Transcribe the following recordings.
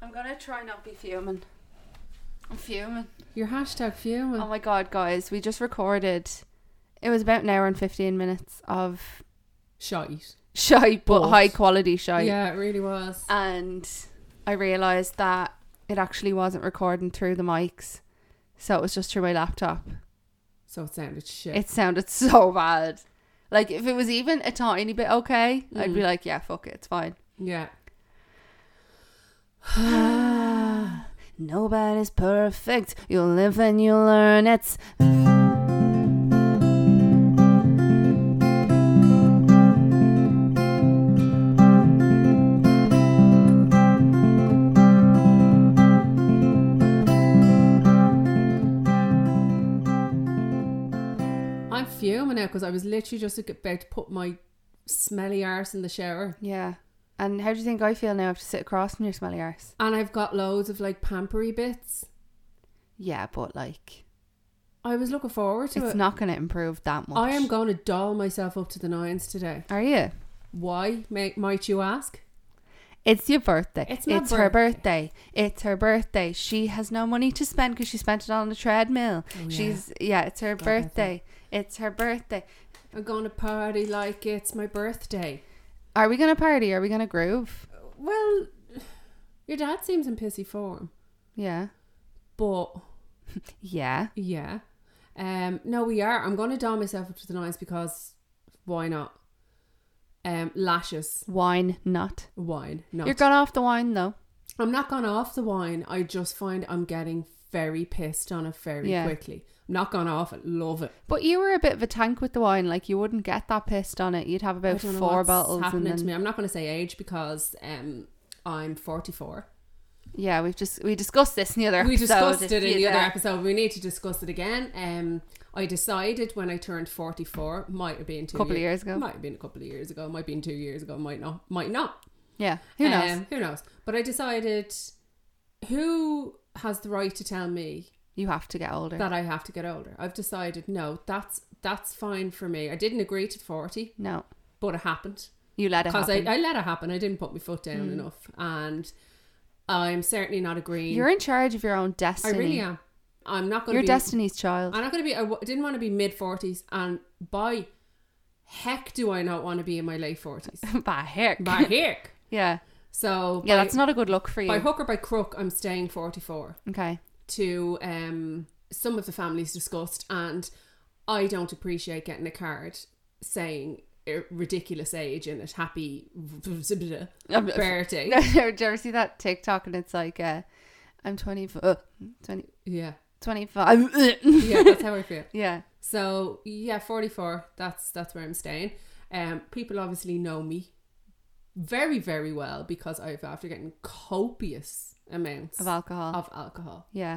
I'm gonna try not be fuming. I'm fuming. Your hashtag fuming. Oh my god, guys, we just recorded. It was about an hour and 15 minutes of Shite. shite, but high quality shite. Yeah, it really was. And I realised that it actually wasn't recording through the mics. So it was just through my laptop. So it sounded shit. It sounded so bad. Like, if it was even a tiny bit okay, I'd be like, yeah, fuck it, it's fine. Yeah. Nobody's perfect. You'll live and you'll learn. It's I'm fuming now because I was literally just about to put my smelly arse in the shower. yeah. And how do you think I feel now? I have to sit across from your smelly arse. And I've got loads of like pampery bits. Yeah, but like, I was looking forward to it. it's not going to improve that much. I am going to doll myself up to the nines today. Are you? Why, might you ask? It's your birthday. It's my her birthday. It's her birthday. She has no money to spend because she spent it on the treadmill. Oh, yeah. It's her birthday. It's her birthday. I'm going to party like it's my birthday. Are we going to party? Are we going to groove? Well, your dad seems in pissy form. Yeah. But, Yeah. yeah. No, we are. I'm going to doll myself up to the nines because why not? Lashes. Wine, not. Wine. Not. You're gone off the wine though. I'm not gone off the wine. I just find I'm getting very pissed on it very quickly. I'm not gone off it. Love it. But you were a bit of a tank with the wine. Like, you wouldn't get that pissed on it. You'd have about 4 bottles. Happening and then, to me. I'm not going to say age because I'm 44. yeah, we discussed this in the other episode. We discussed it in the other Yeah. episode. We need to discuss it again. I decided when I turned 44, might have been A couple of years ago. Might have been a couple of years ago. Might have been 2 years ago. Might not. Yeah. Who knows? Who knows? But I decided, who has the right to tell me You have to get older. that I have to get older? I've decided, no, that's fine for me. I didn't agree to 40, No. but it happened. You let it Because happen. I let it happen. I didn't put my foot down enough. And I'm certainly not agreeing. You're in charge of your own destiny. I really am. I'm not going You're to be... destiny's child. I'm not going to be... I didn't want to be mid-40s. And by heck do I not want to be in my late 40s. By heck. By heck. Yeah. So... Yeah, that's not a good look for you. By hook or by crook, I'm staying 44. Okay. To some of the families discussed. And I don't appreciate getting a card saying a ridiculous age in it. Happy birthday. Did you ever see that TikTok and it's like, I'm 20, Yeah. 25. Yeah, that's how I feel. Yeah. So yeah, 44. That's where I'm staying. People obviously know me very, very well because I've after getting copious amounts Of alcohol. Yeah.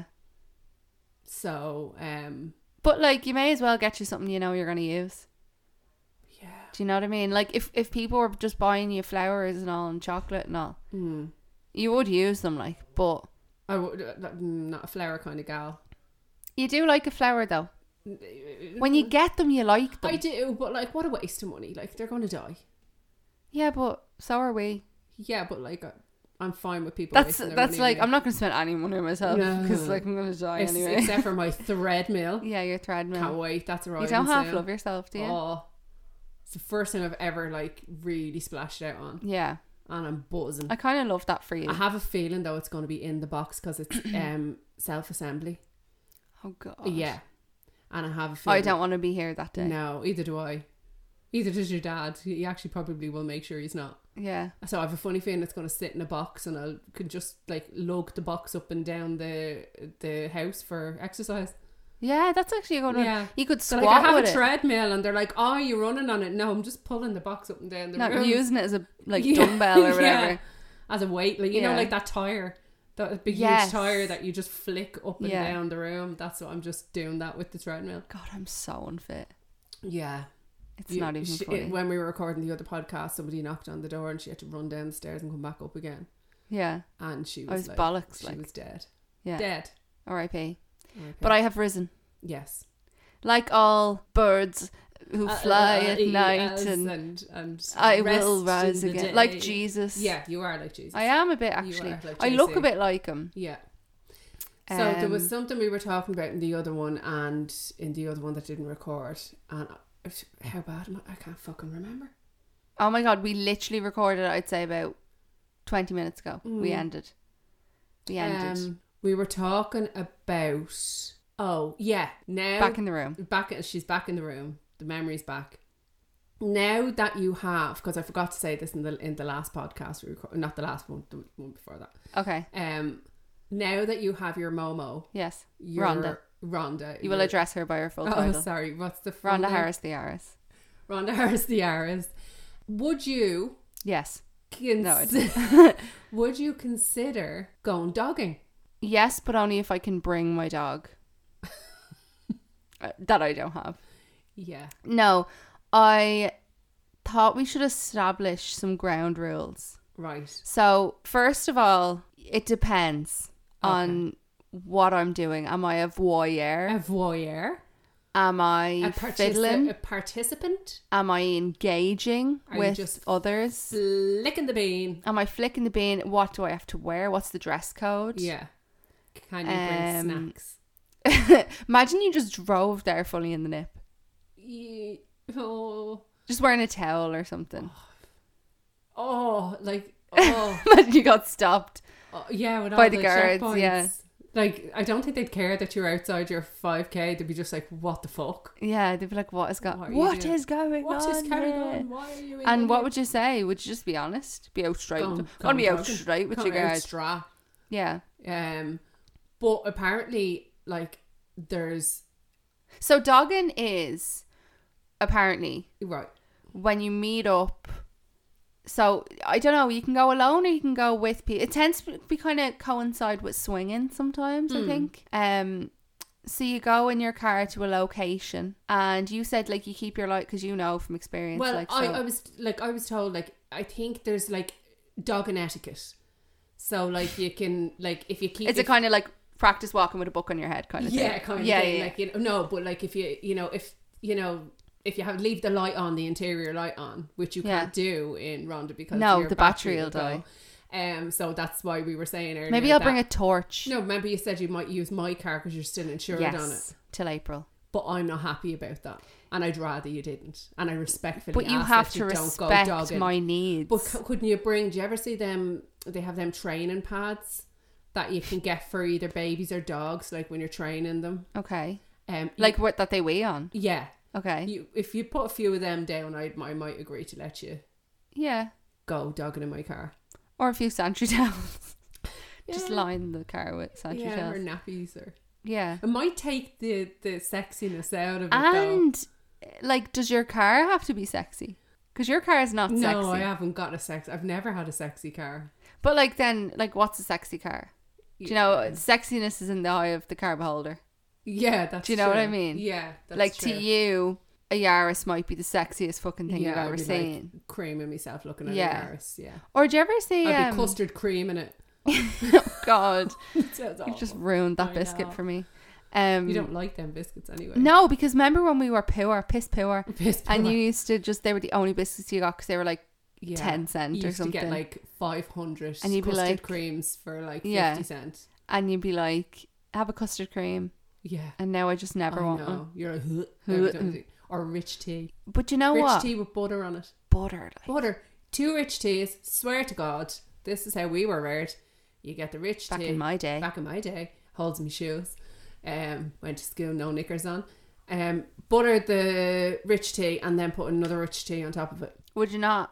So But like, you may as well get you something you know you're going to use. yeah. Do you know what I mean? Like, if people were just buying you flowers and all and chocolate and all, you would use them, like, but I would not a flower kind of gal. you do like a flower though. When you get them, you like them. I do, but like, what a waste of money. Like, they're gonna die. Yeah, but so are we. Yeah, but like, I'm fine with people. That's wasting their money like, anyway. I'm not going to spend any money on myself No. because like I'm going to die anyway. Except for my threadmill. Yeah, your treadmill. Can't wait. That's arriving You don't half soon. love yourself, do you? Oh, it's the first thing I've ever like really splashed out on, Yeah. and I'm buzzing. I kind of love that for you. I have a feeling though it's going to be in the box because it's self-assembly. Oh god. Yeah, and I have a feeling I don't want to be here that day. No, either do I. Either does your dad. He actually probably will make sure he's not. Yeah. So I have a funny feeling it's going to sit in a box, and I could just like lug the box up and down the house for exercise. Yeah, that's actually a good one. Yeah. You could So squat like I have with a it. treadmill, and they're like, "Oh, you're running on it?" No, I'm just pulling the box up and down the Not room. using it as a like Yeah. dumbbell or whatever. Yeah. As a weight, like you know, Yeah. like that tire, that big Yes. huge tire that you just flick up and Yeah. down the room. That's what I'm just doing that with the treadmill. God, I'm so unfit. Yeah. It's not even funny. When we were recording the other podcast, somebody knocked on the door and she had to run down the stairs and come back up again. Yeah. And she I was was like, bollocks. she Like, was dead. yeah. Dead. R.I.P. Okay. But I have risen. Yes. Like all birds, who fly at night yes, and I will rest rise in the again, day. like Jesus. Yeah, you are like Jesus. I am a bit You actually. are like I look JC. a bit like him. Yeah. So there was Um, something we were talking about in the other one and in the other one that didn't record. And how bad am I? I can't fucking remember. Oh my god, we literally recorded, I'd say about 20 minutes ago. We ended. We were talking about. Oh yeah, now Back in the room. She's back in the room. The memory's back. Now that you have, because I forgot to say this in the last podcast we recorded, not the last one, the one before that. Okay. Now that you have your Momo, Yes. Rhonda, You will address her by her full title. Oh, sorry. What's the full Rhonda name? Harris the Aris. Rhonda Harris the Aris. Would you Yes. would you consider going dogging? Yes, but only if I can bring my dog. That I don't have. Yeah. No, I thought we should establish some ground rules. Right. So, first of all, it depends on what I'm doing. Am I a voyeur? A voyeur. Am I fiddling? A participant. Am I engaging Are you with just others? Flicking the bean. Am I flicking the bean? What do I have to wear? What's the dress code? Yeah. Can you bring snacks? Imagine you just drove there fully in the nip. Oh. Just wearing a towel or something. Imagine You got stopped. Yeah, with By all the the guards, checkpoints. yeah. Like, I don't think they'd care that you're outside your 5k. They'd be just like, what the fuck? Yeah, they'd be like, what is going What on? are you What doing? is going What on? is carrying here? on? Why are you in And what here? would you say? Would you just be honest? Be out straight? Gone Be out dogging. straight with Gone your out guard. straight. Yeah. But apparently, like, there's So dogging is apparently right. when you meet up. So I don't know. You can go alone or you can go with people. It tends to be kind of coincide with swinging sometimes. I think. So you go in your car to a location, and you said like you keep your light because you know from experience. Well, like, so. I was told like I think there's like dogging etiquette. So like you can like if you keep It's a kind of like practice walking with a book on your head kind of thing. yeah kind of thing. Like but like if you have leave the light on, the interior light on, which you can't do in Rhonda because your the battery will go. die. So that's why we were saying earlier. Maybe I'll bring a torch. No, remember you said you might use my car because you're still insured on it. Till April. But I'm not happy about that, and I'd rather you didn't. And I respectfully. But you ask have that to you don't go respect dogging. my needs. But couldn't you bring? Do you ever see them? They have them training pads that you can get for either babies or dogs, like when you're training them. Okay. You- Like what that they weigh on. yeah. Okay. If you put a few of them down, I might agree to let you Yeah. go dogging in my car. Or a few santry towels. Just Yeah. line the car with santry Or towels. nappies, or Yeah. it might take the sexiness out of it. though. And like, does your car have to be sexy? Because your car is not No, sexy. I haven't got a sex. I've never had a sexy car. But like then, like what's a sexy car? Do you know, sexiness is in the eye of the car beholder. Yeah, that's. Do you know what true. I mean? Yeah, that's Like true. to you, a Yaris might be the sexiest fucking thing you've I'd ever be, seen. like, creaming myself looking at Yeah. a Yaris. Yeah, Or do you ever see? I'd be custard cream in it. God, Sounds you've awful. just ruined that I biscuit know. for me. You don't like them biscuits anyway. No, because remember when we were piss poor, Piss and poor. you used to just, they were the only biscuits you got because they were like Yeah. 10 cent You or used something. to get like 500 And you'd be custard like- creams for like 50 Yeah. cents. And you'd be like, have a custard cream. Yeah. And now I just never I want know. one. You're like, Huh. every time. Or rich tea. But you know Rich what? tea with butter on it. Butter. Like, Butter. 2 rich teas. Swear to God. This is how we were reared. You get the rich back tea. in my day. Back in my day. Holds me shoes. Went to school, no knickers on. Butter the rich tea and then put another rich tea on top of it. Would you not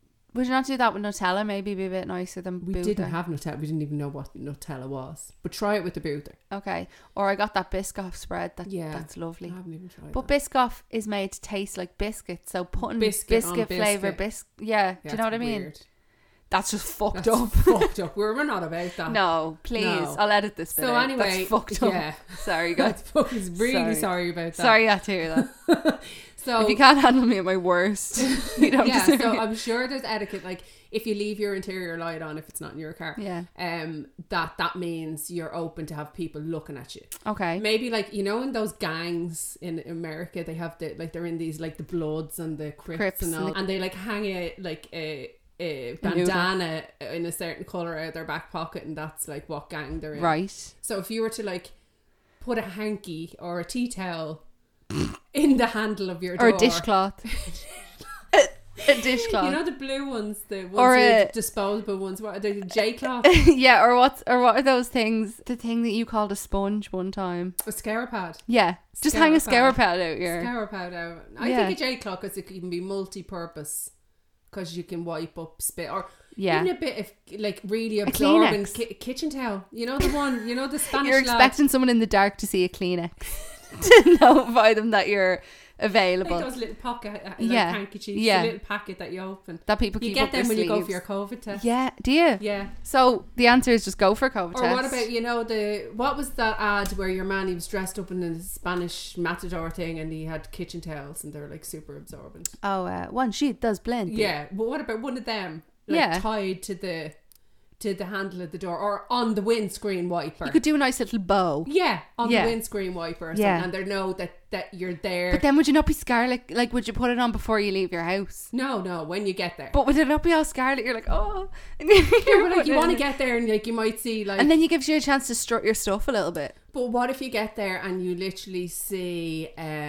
do that with Nutella? Maybe be a bit nicer than We Boother. didn't have Nutella. We didn't even know what Nutella was. But try it with the Boother. Okay. Or I got that Biscoff spread. Yeah. That's lovely. I haven't even tried But that. Biscoff is made to taste like biscuit. So putting Biscuit biscuit on flavour biscuit. Yeah. Do you know what I mean? Weird. That's just fucked That's up. fucked up. We're not about that. No, please. No. I'll edit this bit So out. anyway, that's fucked up. yeah. Sorry, guys. That's fucking really sorry about that. Sorry, I had to hear that. So If you can't handle me at my worst, you don't yeah, deserve so me. I'm sure there's etiquette, like if you leave your interior light on if it's not in your car. Yeah. That means you're open to have people looking at you. Okay. Maybe like, you know, in those gangs in America, they have they're in these like the Bloods and the Crips and all, and they like hang a bandana in a certain colour out of their back pocket, and that's like what gang they're in. Right. So if you were to like put a hanky or a tea towel in the handle of your door, Or a dishcloth. A dishcloth. you know the blue ones, the ones Or with disposable ones, what are they, the J cloth? Yeah, or what are those things? The thing that you called a sponge one time. A scour pad. Yeah. Just hang a Scour scour pad out here. Scour pad out. I Yeah. think a J cloth because it can be multi-purpose, because you can wipe up spit, or Yeah. even a bit of like really absorbing Kleenex. kitchen towel. You know the one, you know the Spanish You're lad. expecting someone in the dark to see a Kleenex to notify them that you're available. Like those little pocket like Yeah. handkerchiefs, Yeah. the little packet that you open. That people You keep get up their them when you go sleeves. for your COVID test. Yeah, do you? Yeah. So the answer is just go for a COVID Or test. what about, you know, what was that ad where your man, he was dressed up in a Spanish matador thing and he had kitchen towels and they're like super absorbent. One sheet does blend. Yeah, but what about one of them like Yeah. tied to the handle of the door or on the windscreen wiper? You could do a nice little bow. Yeah, on Yeah. the windscreen wiper or something, Yeah. and they know that you're there. But then would you not be scarlet? Like, would you put it on before you leave your house? No, when you get there. But would it not be all scarlet? You're like, oh. And Yeah, but like you want to get there and like you might see like. And then you gives you a chance to strut your stuff a little bit. But what if you get there and you literally see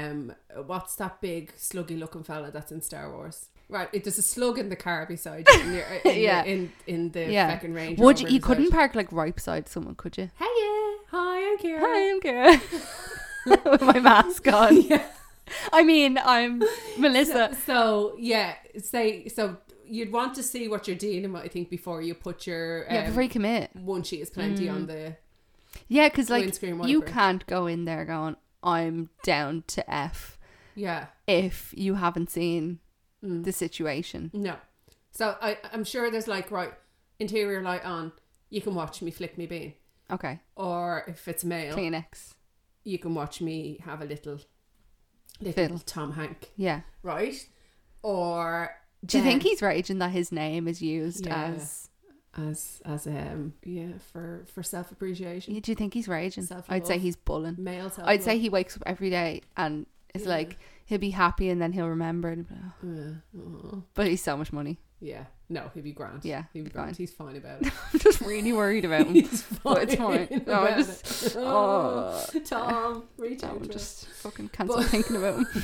what's that big sluggy looking fella that's in Star Wars? Right, there's a slug in the car beside you in, Yeah. in the Yeah. fucking Range Would Rover you beside couldn't park like right beside someone, could you? Hey, hi, I'm Kira. Hi, I'm Kira. With my mask on. Yeah. I mean, I'm Melissa. So yeah, so you'd want to see what you're dealing with, I think, before you put your Before you commit. one sheet is plenty on the Yeah, because like windscreen you wiper. can't go in there going, I'm down to F Yeah. if you haven't seen the situation. No. So I'm sure there's like, right, interior light on, you can watch me flick me bean. Okay. Or if it's male, Kleenex. you can watch me have a little Fiddle. Tom Hank, Yeah. right? Or Do you then- think he's raging that his name is used Yeah. as... for self appreciation, Do you think he's raging? Self-love. I'd say he's bullying. male self. I'd say he wakes up every day and it's Yeah. like he'll be happy and then he'll remember and he'll be like, oh. But he's so much money. Yeah, no, he'd be grand. Yeah, he'd be fine. grand. He's fine about it. I'm just really worried about him. He's fine. But it's fine. No, I about just it. oh, Tom, reach out. I'm to us. just fucking can't stop thinking about him.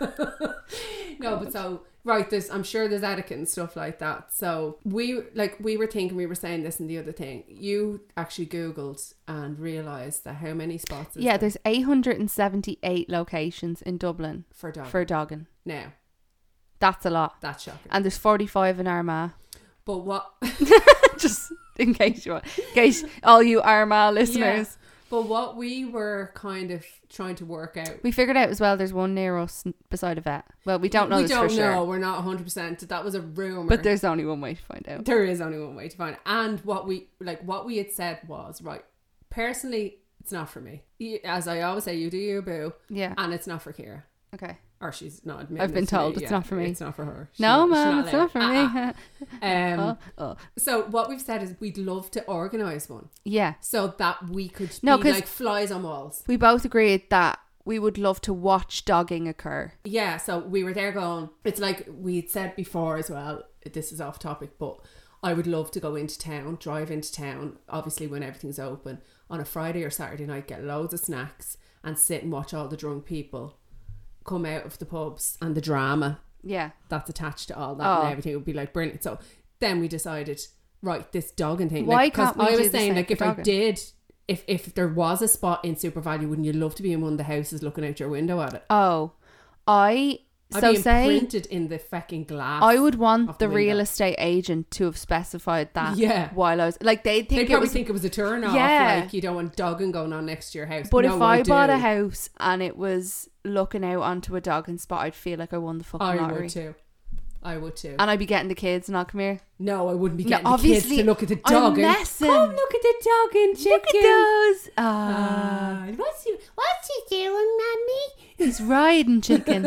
No, but so right, I'm sure there's etiquette and stuff like that. So we were saying this and the other thing. You actually Googled and realised that how many spots? Yeah, there's 878 locations in Dublin for dog. for dogging. Now That's a lot. that's shocking. And there's 45 in Armagh. But what? Just in case all you Armagh listeners. But what we were kind of trying to work out. We figured out as well there's one near us beside a vet. Well, we don't know this for sure. We're not 100%. That was a rumour. But there's only one way to find out. There is only one way to find it. And what we had said was, right, personally, it's not for me. As I always say, you do you, boo. Yeah. And it's not for Kira. Okay. Or she's not admitting I've been it to told me. it's not for me. It's not for her. No, She's man, it's not for allowed. me. Oh. So what we've said is we'd love to organise one. Yeah. So that we could No, be 'cause- like flies on walls. We both agreed that we would love to watch dogging occur. Yeah, so we were there going, it's like we'd said before as well, this is off topic, but I would love to go into town, drive into town, obviously when everything's open, on a Friday or Saturday night, get loads of snacks and sit and watch all the drunk people come out of the pubs and the drama Yeah. that's attached to all that Oh. and everything would be like brilliant. So then we decided, right, this dogging thing. Why like, 'cause can't we I do was the saying, same like, if for I dogging? did, if there was a spot in Super Value, wouldn't you love to be in one of the houses looking out your window at it? Oh. I'd So be say imprinted in the fucking glass. I would want of the the real window. estate agent to have specified that Yeah. while I was like they'd think They it probably was think it was a turn off. Yeah. Like you don't want dogging going on next to your house. but No, if I bought do. a house and it was looking out onto a dogging spot, I'd feel like I won the fucking I lottery. would too. I would too. And I'd be getting the kids and I'll come here. No, I wouldn't be No, getting the kids obviously, to look at the I'm dog. messing. Come look at the dog and chicken. Look at those. What's he doing, Mummy? He's riding chicken.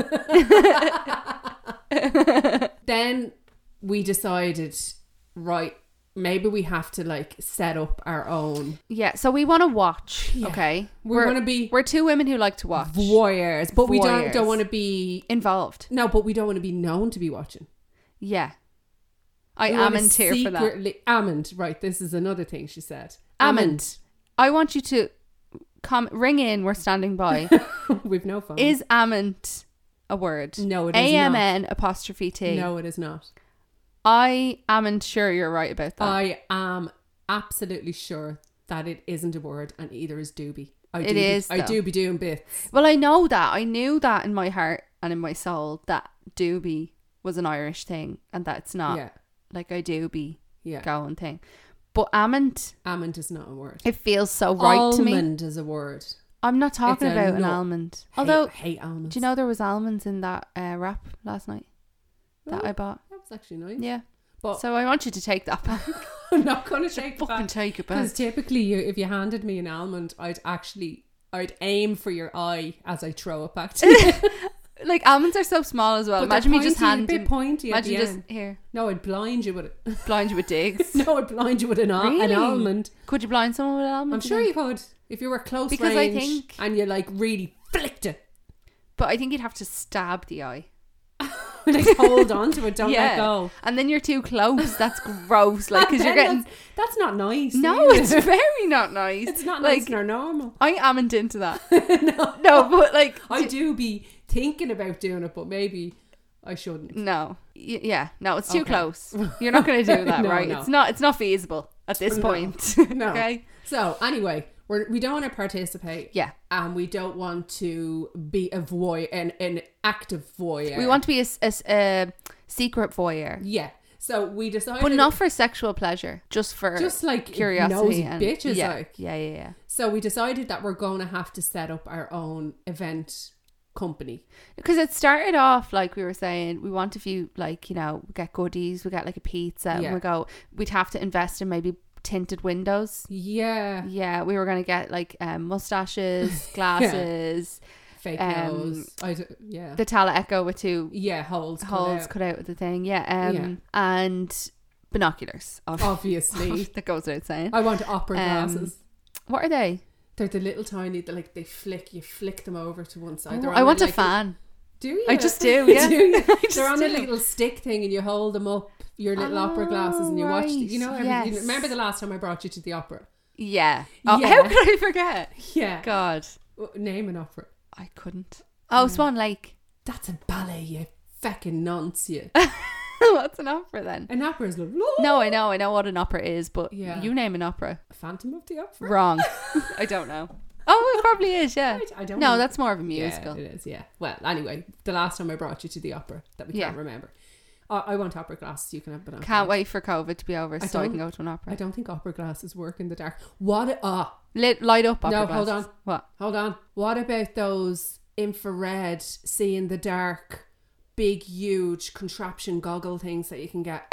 Then we decided, right, maybe we have to like set up our own. Yeah, so we want to watch, Yeah. okay? We want to be We're two women who like to watch. voyeurs, but we Voyeurs. don't want to be. Involved. No, but we don't want to be known to be watching. Yeah. I We am wanna in here for that. secretly- Amond, right? This is another thing she said. Amond. I want you to ring in. We're standing by. We've no phone. Is Amond a word? No, it is AMN''T. No, it is not. I am sure you're right about that. I am absolutely sure that it isn't a word, and either is doobie. I though. do be doing bits. Well, I know that. I knew that in my heart and in my soul that doobie was an Irish thing and that it's not Yeah, like I do be yeah. going thing. But almond, Almond is not a word. it feels so right to me. Almond is a word. I'm not talking It's a about an nut. almond. Although, hate almonds. do you know there was almonds in that wrap last night that Oh, I bought? that was actually nice. Yeah. But So I want you to take that back. I'm not going to take it Fucking back. take it back. Because typically, if you handed me an almond, I'd aim for your eye as I throw it back to you. Like almonds are so small as well. But Imagine me they're just pointy, handing. a bit pointy at Imagine the just end. here No, I'd blind you with it. blind you with digs. No, I'd blind you with an Really? almond. Could you blind someone with an almond? I'm do sure you you could if you were close Because range I think- and you like really flicked it. But I think you'd have to stab the eye. Like hold on to it, don't Yeah. let go. And then you're too close. That's gross. Like, because you're Then getting. that's not nice. No, either. it's very not nice. It's not like, nice nor normal. I amn't into that. No, but like. I do be thinking about doing it, but maybe I shouldn't. No. Yeah. No, it's too Okay. close. You're not going to do that, No, right? no. It's not feasible at this No. point. No. Okay. So anyway, we don't want to participate. Yeah. And we don't want to be a an active voyeur. We want to be a secret voyeur. Yeah. So we decided, But not for sexual pleasure, just for just like curiosity nosy and bitches. yeah, Like. yeah. So we decided that we're going to have to set up our own event company. Because it started off like we were saying, we want a few, like, you know, we get goodies, we get like a pizza, Yeah. and we'd have to invest in maybe tinted windows. Yeah. Yeah, we were going to get like mustaches, glasses, Fake Um, nose. Yeah. the Tala Echo with two Yeah, holes holes cut out with the thing. Yeah, Yeah. and binoculars. Obviously. That goes without saying. I want opera glasses. What are they? They're the little tiny, you flick them over to one side. They're I on want a like fan. Do you? I just do, yeah. Do you? I just They're on a do. little stick thing and you hold them up, your little opera glasses, and you watch, right. you know, Yes. you remember the last time I brought you to the opera? Yeah. Oh, Yeah. how could I forget? Yeah. God, Name an opera. I couldn't. Oh, Swan Lake. That's a ballet, you fucking nonce, you. What's an opera then? An opera is like, No, I know what an opera is, but Yeah. you name an opera. Phantom of the Opera? Wrong. I don't know. Oh, it probably is, yeah. I don't No, know. that's more of a musical. Yeah, it is, yeah. Well, anyway, the last time I brought you to the opera that we Yeah. can't remember. I want opera glasses. You can have binoculars. Can't wait for COVID to be over so I don't- can go to an opera. I don't think opera glasses work in the dark. What? Light up opera No, glasses. hold on. What? Hold on. What about those infrared, see in the dark, big, huge contraption goggle things that you can get?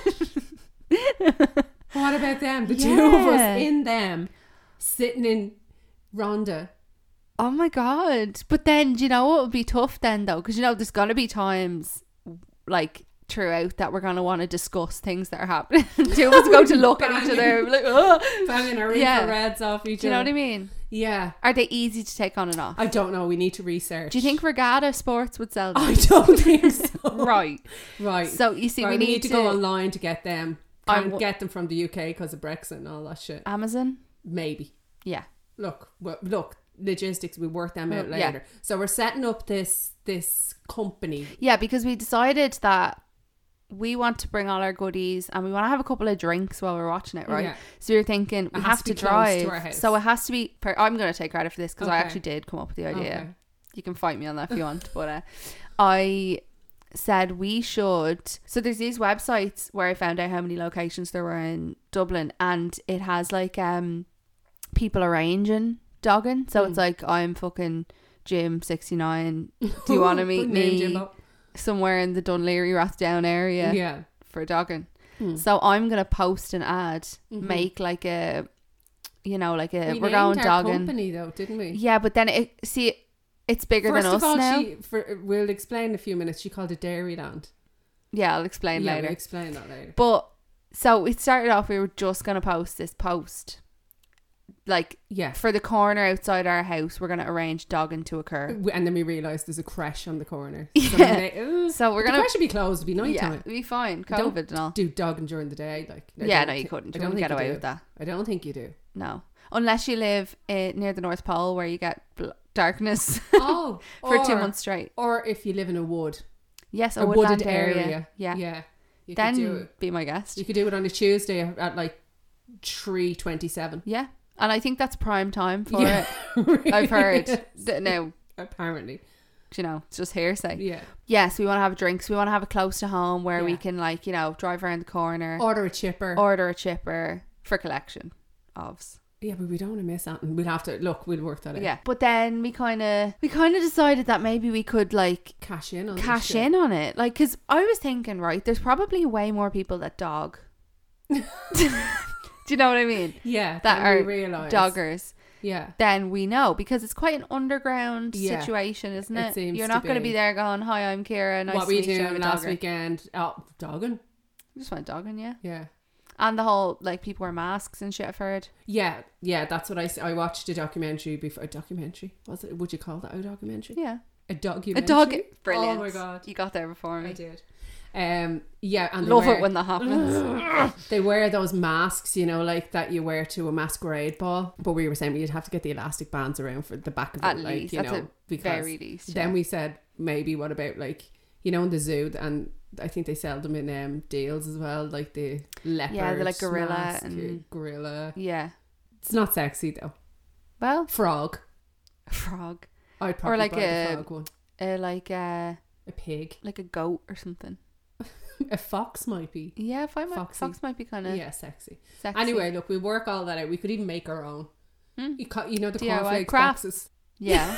What about them? The two of Yeah. us in them, sitting in Rhonda. Oh my God. But then, do you know what would be tough then though? Because, you know, there's going to be times like throughout that we're going to want to discuss things that are happening. Two of us go to look at each other like, oh. Banging our Yeah. infrareds off each Do you know other. what I mean? Yeah. Are they easy to take on and off? I don't know. We need to research. Do you think Regatta Sports would sell them? I don't think so. Right. Right. So you see, Right, we need to go online to get them. I Can't w- get them from the UK because of Brexit and all that shit. Amazon. Maybe. Yeah. Look, logistics. We work them out Well, yeah. later. So we're setting up this company. Yeah, because we decided that we want to bring all our goodies and we want to have a couple of drinks while we're watching it, right? Yeah. So you're thinking we It has have to to be close to drive, our house. so it has to be. I'm going to take credit for this because I Okay. actually did come up with the idea. Okay. You can fight me on that if you want, but I said we should. So there's these websites where I found out how many locations there were in Dublin, and it has like people arranging dogging. So it's like, I'm fucking Jim 69. Do you want to meet Name me? Jimbo. somewhere in the Dunleary Rathdown area Yeah. for dogging. So I'm gonna post an ad, Mm-hmm. make like a, you know, like a We we're named going our dogging. company though, didn't we? Yeah, but then it's bigger First than us of all, now. we'll explain in a few minutes. She called it Dairyland. Yeah, I'll explain Yeah, later. we'll explain that later. But so it started off. We were just gonna post this post, like Yeah. for the corner outside our house. We're gonna arrange dogging to occur. And then we realised there's a creche on the corner. Yeah. So we're the gonna. creche should be closed. It'd be night Yeah, time. it'd be fine. Don't COVID and all. Do dogging during the day, like I Yeah, don't no, you thi- couldn't. I You don't wouldn't think get you away do. with that. I don't think you do. No, unless you live near the North Pole where you get darkness Oh, for or, 2 months straight. Or if you live in a wood, Yes, a a woodland wooded area. Yeah. Yeah. You could do Then it. be my guest. You could do it on a Tuesday at like 3:27. Yeah, and I think that's prime time for Yeah. it. I've heard. No, Apparently. you know, it's just hearsay. Yeah. Yes, we want to have drinks. We want to have it close to home where we Yeah. can, like, you know, drive around the corner, Order a chipper. order a chipper for collection. Ovs. Yeah, but we don't want to miss out. We'll have to look. We'll work that out. Yeah, but then we kind of decided that maybe we could like Cash in on this cash shit. in on it, like, because I was thinking, right, there's probably way more people that dog. Do you know what I mean? Yeah, That then are we realise. doggers. Yeah. Then we know, because it's quite an underground Yeah, situation, isn't it? it seems You're to not going to be. be there going, "Hi, I'm Kira. Nice What to we meet you. I'm doing a last dogger." weekend? Oh, dogging. We just went dogging, yeah. Yeah. And the whole, like, people wear masks and shit, I've heard. Yeah, that's what I watched a documentary before. A documentary? Was it? Would you call that a documentary? Yeah. A documentary? A dog. Brilliant. Oh my God. You got there before me. I did. Yeah, and Love it when that happens. they wear those masks, you know, like that you wear to a masquerade ball. But we were saying we'd have to get the elastic bands around for the back of At it, like, least. you That's know, a because very least. then yeah. we said maybe what about, like, you know, in the zoo, and I think they sell them in deals as well, like the leopard. Yeah, they're like gorilla mask, and- gorilla. Yeah. It's not sexy though. Well, Frog. a frog. I'd probably like buy the a- frog one. Like A pig. a goat or something. A fox might be. Yeah, Foxy. fox might be kind of Yeah, sexy. sexy. Anyway, look, we'll work all that out. We could even make our own. Hmm? You know the DIY cornflakes craft. boxes. Yeah.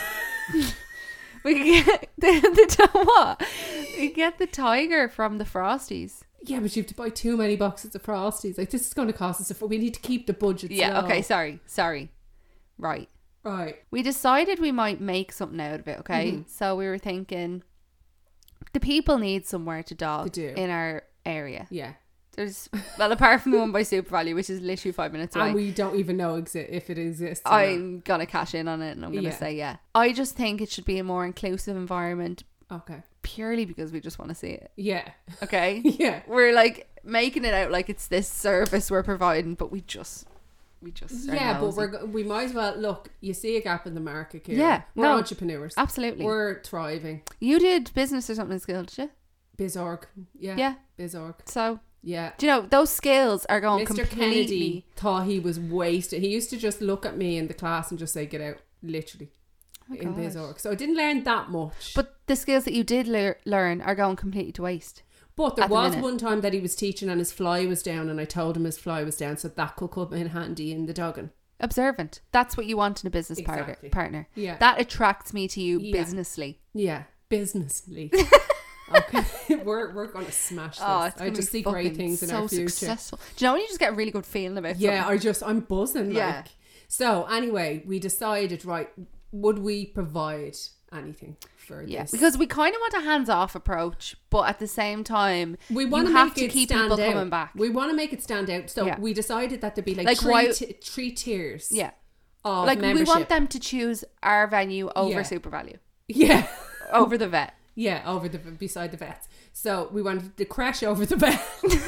We can get the what? We can get the tiger from the Frosties. Yeah, but you have to buy too many boxes of Frosties. Like, this is going to cost us. We need to keep the budget. Yeah, low. okay, sorry. Right. Right. We decided we might make something out of it, okay? Mhm. So we were thinking the people need somewhere to dog They do. in our area. Yeah. There's, well, apart from the one by Super Value, which is literally 5 minutes away. And we don't even know if it exists. or not. I'm gonna cash in on it and I'm gonna Yeah. say yeah. I just think it should be a more inclusive environment Okay. purely because we just want to see it. Yeah. Okay? Yeah. We're like making it out like it's this service we're providing, but we just are Yeah, but nosy. we might as well look. You see a gap in the market, Kira. Yeah, we're no. entrepreneurs. Absolutely. We're thriving. You did business or something in school, did you? Bizorg. Yeah. Yeah. Bizorg. So Yeah. do you know those skills are going Mr. completely Kennedy thought he was wasted. He used to just look at me in the class and just say, "Get out," literally, Oh my in God. Bizorg. So I didn't learn that much. But the skills that you did learn are going completely to waste. But there at the was minute. one time that he was teaching and his fly was down, and I told him his fly was down, so that could come in handy in the dogging. Observant. That's what you want in a business Exactly. partner. Yeah. That attracts me to you Yeah. businessly. Yeah. Businessly. Okay. we're gonna smash this. Oh, it's I gonna just be see great fucking things in so our future. successful. Do you know when you just get a really good feeling about Yeah, something? I'm buzzing. Yeah. Like. So anyway, we decided, right, would we provide anything for Yeah, this? because we kind of want a hands-off approach, but at the same time, we want you to have make to it keep stand people out. coming back. We want to make it stand out. So Yeah. we decided that there'd be like, Like, three, why- three tiers. Yeah, Of like membership. we want them to choose our venue over Yeah. Super Value, Yeah. over the vet. Yeah, beside the vets. So we wanted the crash over the vet.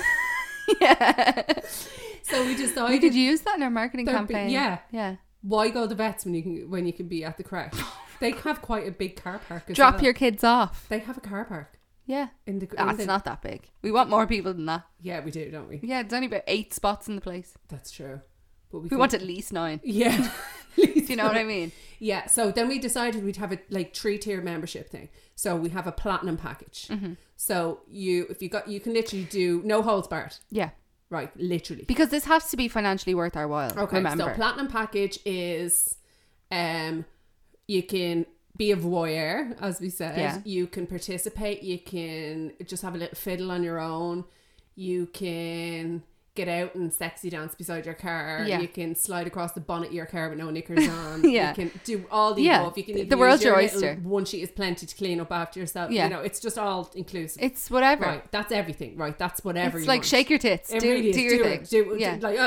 Yeah, So we decided, we could use that in our marketing There'd be- campaign. yeah. yeah. why go to the vets when you can be at the crash? They have quite a big car park as Drop well. your kids off. They have a car park Yeah, in the. it's not that big. We want more people than that. Yeah, we do, don't we? Yeah, it's only about 8 spots in the place. That's true. But We want at least 9. Yeah. Do you know what I mean? Yeah. So then we decided we'd have a like 3-tier membership thing. So we have a platinum package. Mm-hmm. So you can literally do no holds barred. Yeah, Right, literally. because this has to be financially worth our while. Okay, remember. so platinum package is you can be a voyeur, as we said. Yeah. You can participate. You can just have a little fiddle on your own. You can get out and sexy dance beside your car. Yeah. You can slide across the bonnet of your car with no knickers on. Yeah. You can do all the Yeah. above. You can even The world's use your your little oyster. one sheet is plenty to clean up after yourself. Yeah. You know, it's just all inclusive. It's whatever. Right, that's everything. Right, that's whatever It's you like want. shake your tits. It Do really is. your thing. Yeah. Like,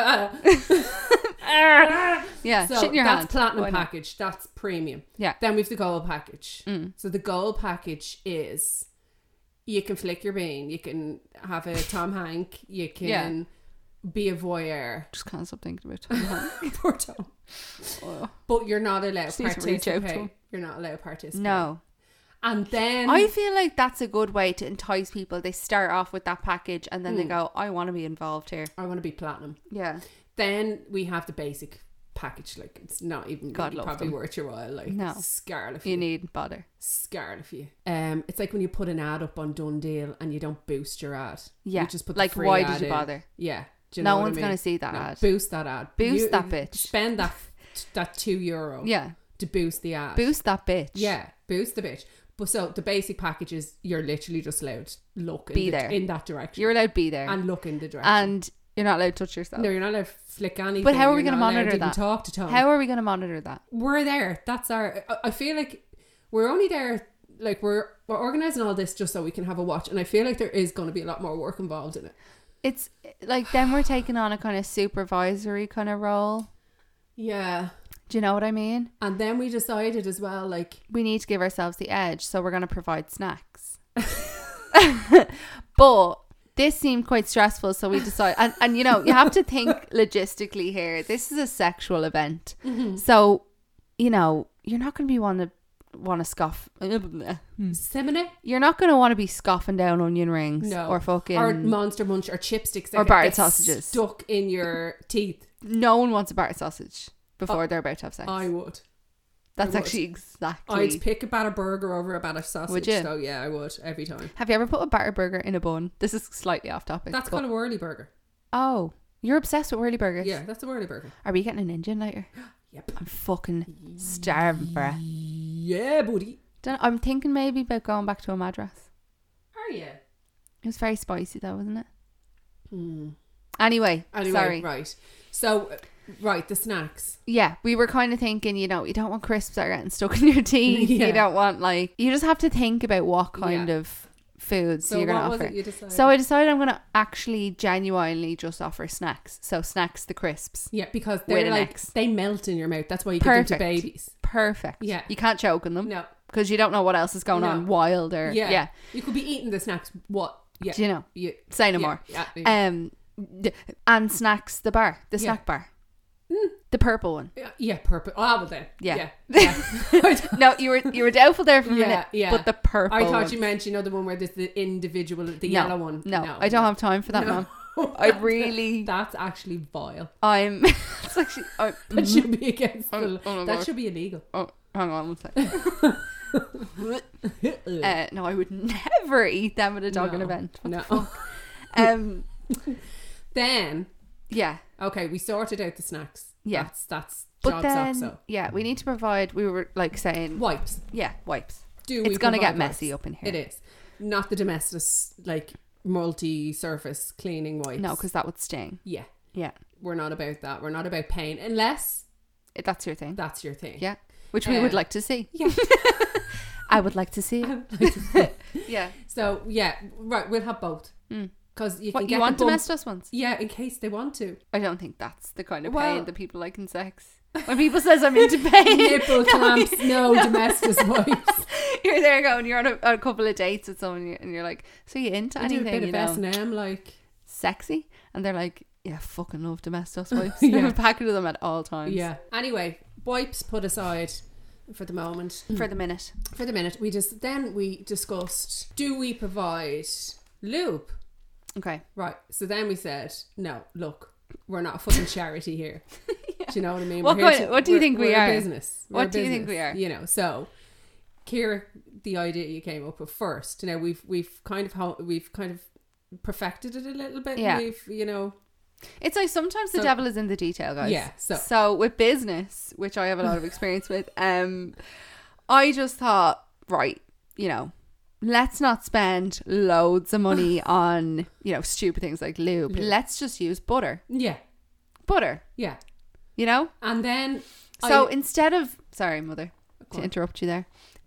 Yeah. so shit in your that's hand. platinum Why not? package. That's premium. Yeah. Then we've the gold package. Mm. So the gold package is you can flick your bean. You can have a Tom Hank. You can be a voyeur. Just can't stop thinking about Tom. Poor Tom. Oh. But you're not allowed to Just need to reach out to participate. him. You're not allowed to participate. No. And then I feel like that's a good way to entice people. They start off with that package and then they go, I want to be involved here. I want to be platinum. Yeah. Then we have the basic package. Like, it's not even God really love probably them. worth your while. Like, No. scarlet. You needn't bother. Scarlet for you. It's like when you put an ad up on Done Deal and you don't boost your ad. Yeah. You just put the Like, free why ad did you in. bother? Yeah. Do you No know what one's I mean? going to see that No, ad. boost that ad. Boost that bitch. Spend that €2 Yeah. to boost the ad. Boost that bitch. Yeah, boost the bitch. But so the basic package is you're literally just allowed to look Be there. in that direction. You're allowed to be there. And look in the direction. And you're not allowed to touch yourself. No, you're not allowed to flick anything. But how are we You're gonna not allowed monitor to even that? talk to Tom. How are we going to monitor that? We're there. That's our. I feel like we're only there. Like we're organising all this just so we can have a watch, and I feel like there is going to be a lot more work involved in it. It's like then we're taking on a kind of supervisory kind of role. Yeah. Do you know what I mean? And then we decided as well, like We need to give ourselves the edge, so we're going to provide snacks. But this seemed quite stressful, so we decided, and you know, you have to think logistically here. This is a sexual event, so you know you're not going to be want to scoff. Semine, You're not going to want to be scoffing down onion rings no, or fucking or Monster Munch or chipsticks that or battered get sausages. stuck in your teeth. No one wants a battered sausage before they're about to have sex. I would. That's would. actually exactly. I'd pick a batter burger over a batter sausage. Would you? So yeah, I would every time. Have you ever put a batter burger in a bun? This is slightly off topic. That's but- called a whirly burger. Oh, you're obsessed with whirly burgers. Yeah, that's a whirly burger. Are we getting an Indian later? Yep. I'm fucking starving for it. Yeah, buddy. I'm thinking maybe about going back to a Madras. Are you? It was very spicy though, wasn't it? Hmm. Anyway, sorry. Right. So, right, the snacks. Yeah, we were kind of thinking, you know, you don't want crisps that are getting stuck in your teeth. Yeah. You don't want you just have to think about what kind of foods So you're going to what was offer. it you decided? So I decided I'm going to actually genuinely just offer snacks. So snacks, the crisps. yeah, because With they're an like, X. they melt in your mouth. That's why you give them to Perfect. babies. Perfect. Yeah. You can't choke on them No. because you don't know what else is going No. on wild or Yeah. You could be eating the snacks. What? Yeah. Do you know? Yeah. Say no yeah, more. Yeah. And snacks, the snack bar. The purple one. Yeah, purple. Oh, well then. Yeah. Yeah. No, you were doubtful there for a minute. yeah. But the purple I thought one. you meant, the one where there's the individual, the No, yellow one. No, I don't have time for that, No. man. I really... That's actually vile. It's actually... That should be against the oh my That God. should be illegal. Oh, hang on one second. No, I would never eat them at a dogging No. event. What No. the fuck? Then, Yeah. okay, we sorted out the snacks. Yeah. That's But jobs then, off, so. yeah, we need to provide... We were saying... Wipes. Yeah, wipes. Do It's we going to provide get messy wipes? up in here. It is. Not the domestic, multi-surface cleaning wipes. No, because that would sting. Yeah. Yeah. We're not about that. We're not about pain. Unless That's your thing. that's your thing. Yeah. Which we would like to see. Yeah. I would like to see it. Yeah. So, yeah. Right, we'll have both. Because you can What, get you want the bump- domestos ones? Yeah, in case they want to. I don't think that's the kind of Well- pain that people like in sex. When people says I'm into pain, Nipple clamps, no domestic wipes. you're there going, you're on a couple of dates with someone and you're like, so you into I do a anything, bit you of know, S&M, like... sexy? And they're like, yeah, fucking love domestos wipes. Yeah. I have a packet of them at all times. Yeah. Anyway, wipes put aside for the moment. For the minute. For the minute, we discussed, do we provide lube? Okay. Right. So then we said, no, look, we're not a fucking charity here. Do you know what I mean? What We're here kind- what do you think we we're are? A business. We're What a do you think business, we are? You know, so Ciara, the idea you came up with first. Now we've kind of perfected it a little bit. Yeah. We've, It's like sometimes the So- devil is in the detail, guys. Yeah, so- So with business, which I have a lot of experience with, I just thought, right, you know, let's not spend loads of money on, you know, stupid things like lube. Let's just use butter. Yeah. Butter. Yeah. You know? And then... So instead of... Sorry, mother, to interrupt you there.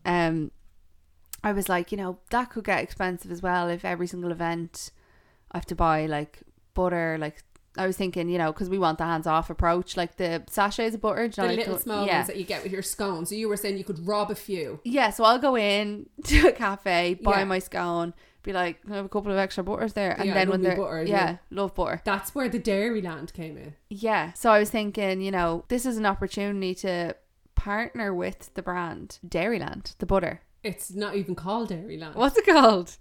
I was like, you know, that could get expensive as well if every single event I have to buy, like, butter, like... I was thinking, you know, because we want the hands-off approach, like the sachets of butter. The little small ones that you get with your scones. So you were saying you could rob a few. Yeah, so I'll go in to a cafe, buy my scone, be like, I have a couple of extra butters there. And then when they're... butter, love butter. That's where the Dairyland came in. Yeah, so I was thinking, you know, this is an opportunity to partner with the brand Dairyland, the butter. It's not even called Dairyland. What's it called?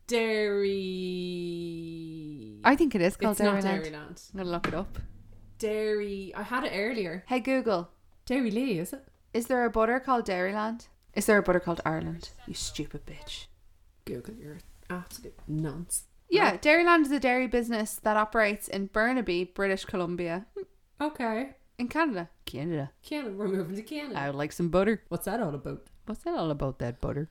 Dairy... I think it is called Dairyland. It's not Dairyland. I'm going to look it up. Dairy... I had it earlier. Hey, Google. Dairy Lee, is it? Is there a butter called Dairyland? Is there a butter called Ireland? You stupid bitch. Google, you're absolute nonce. Yeah, Dairyland is a dairy business that operates in Burnaby, British Columbia. Okay. In Canada. Canada. We're moving to Canada. I would like some butter. What's that all about? What's that all about, that butter?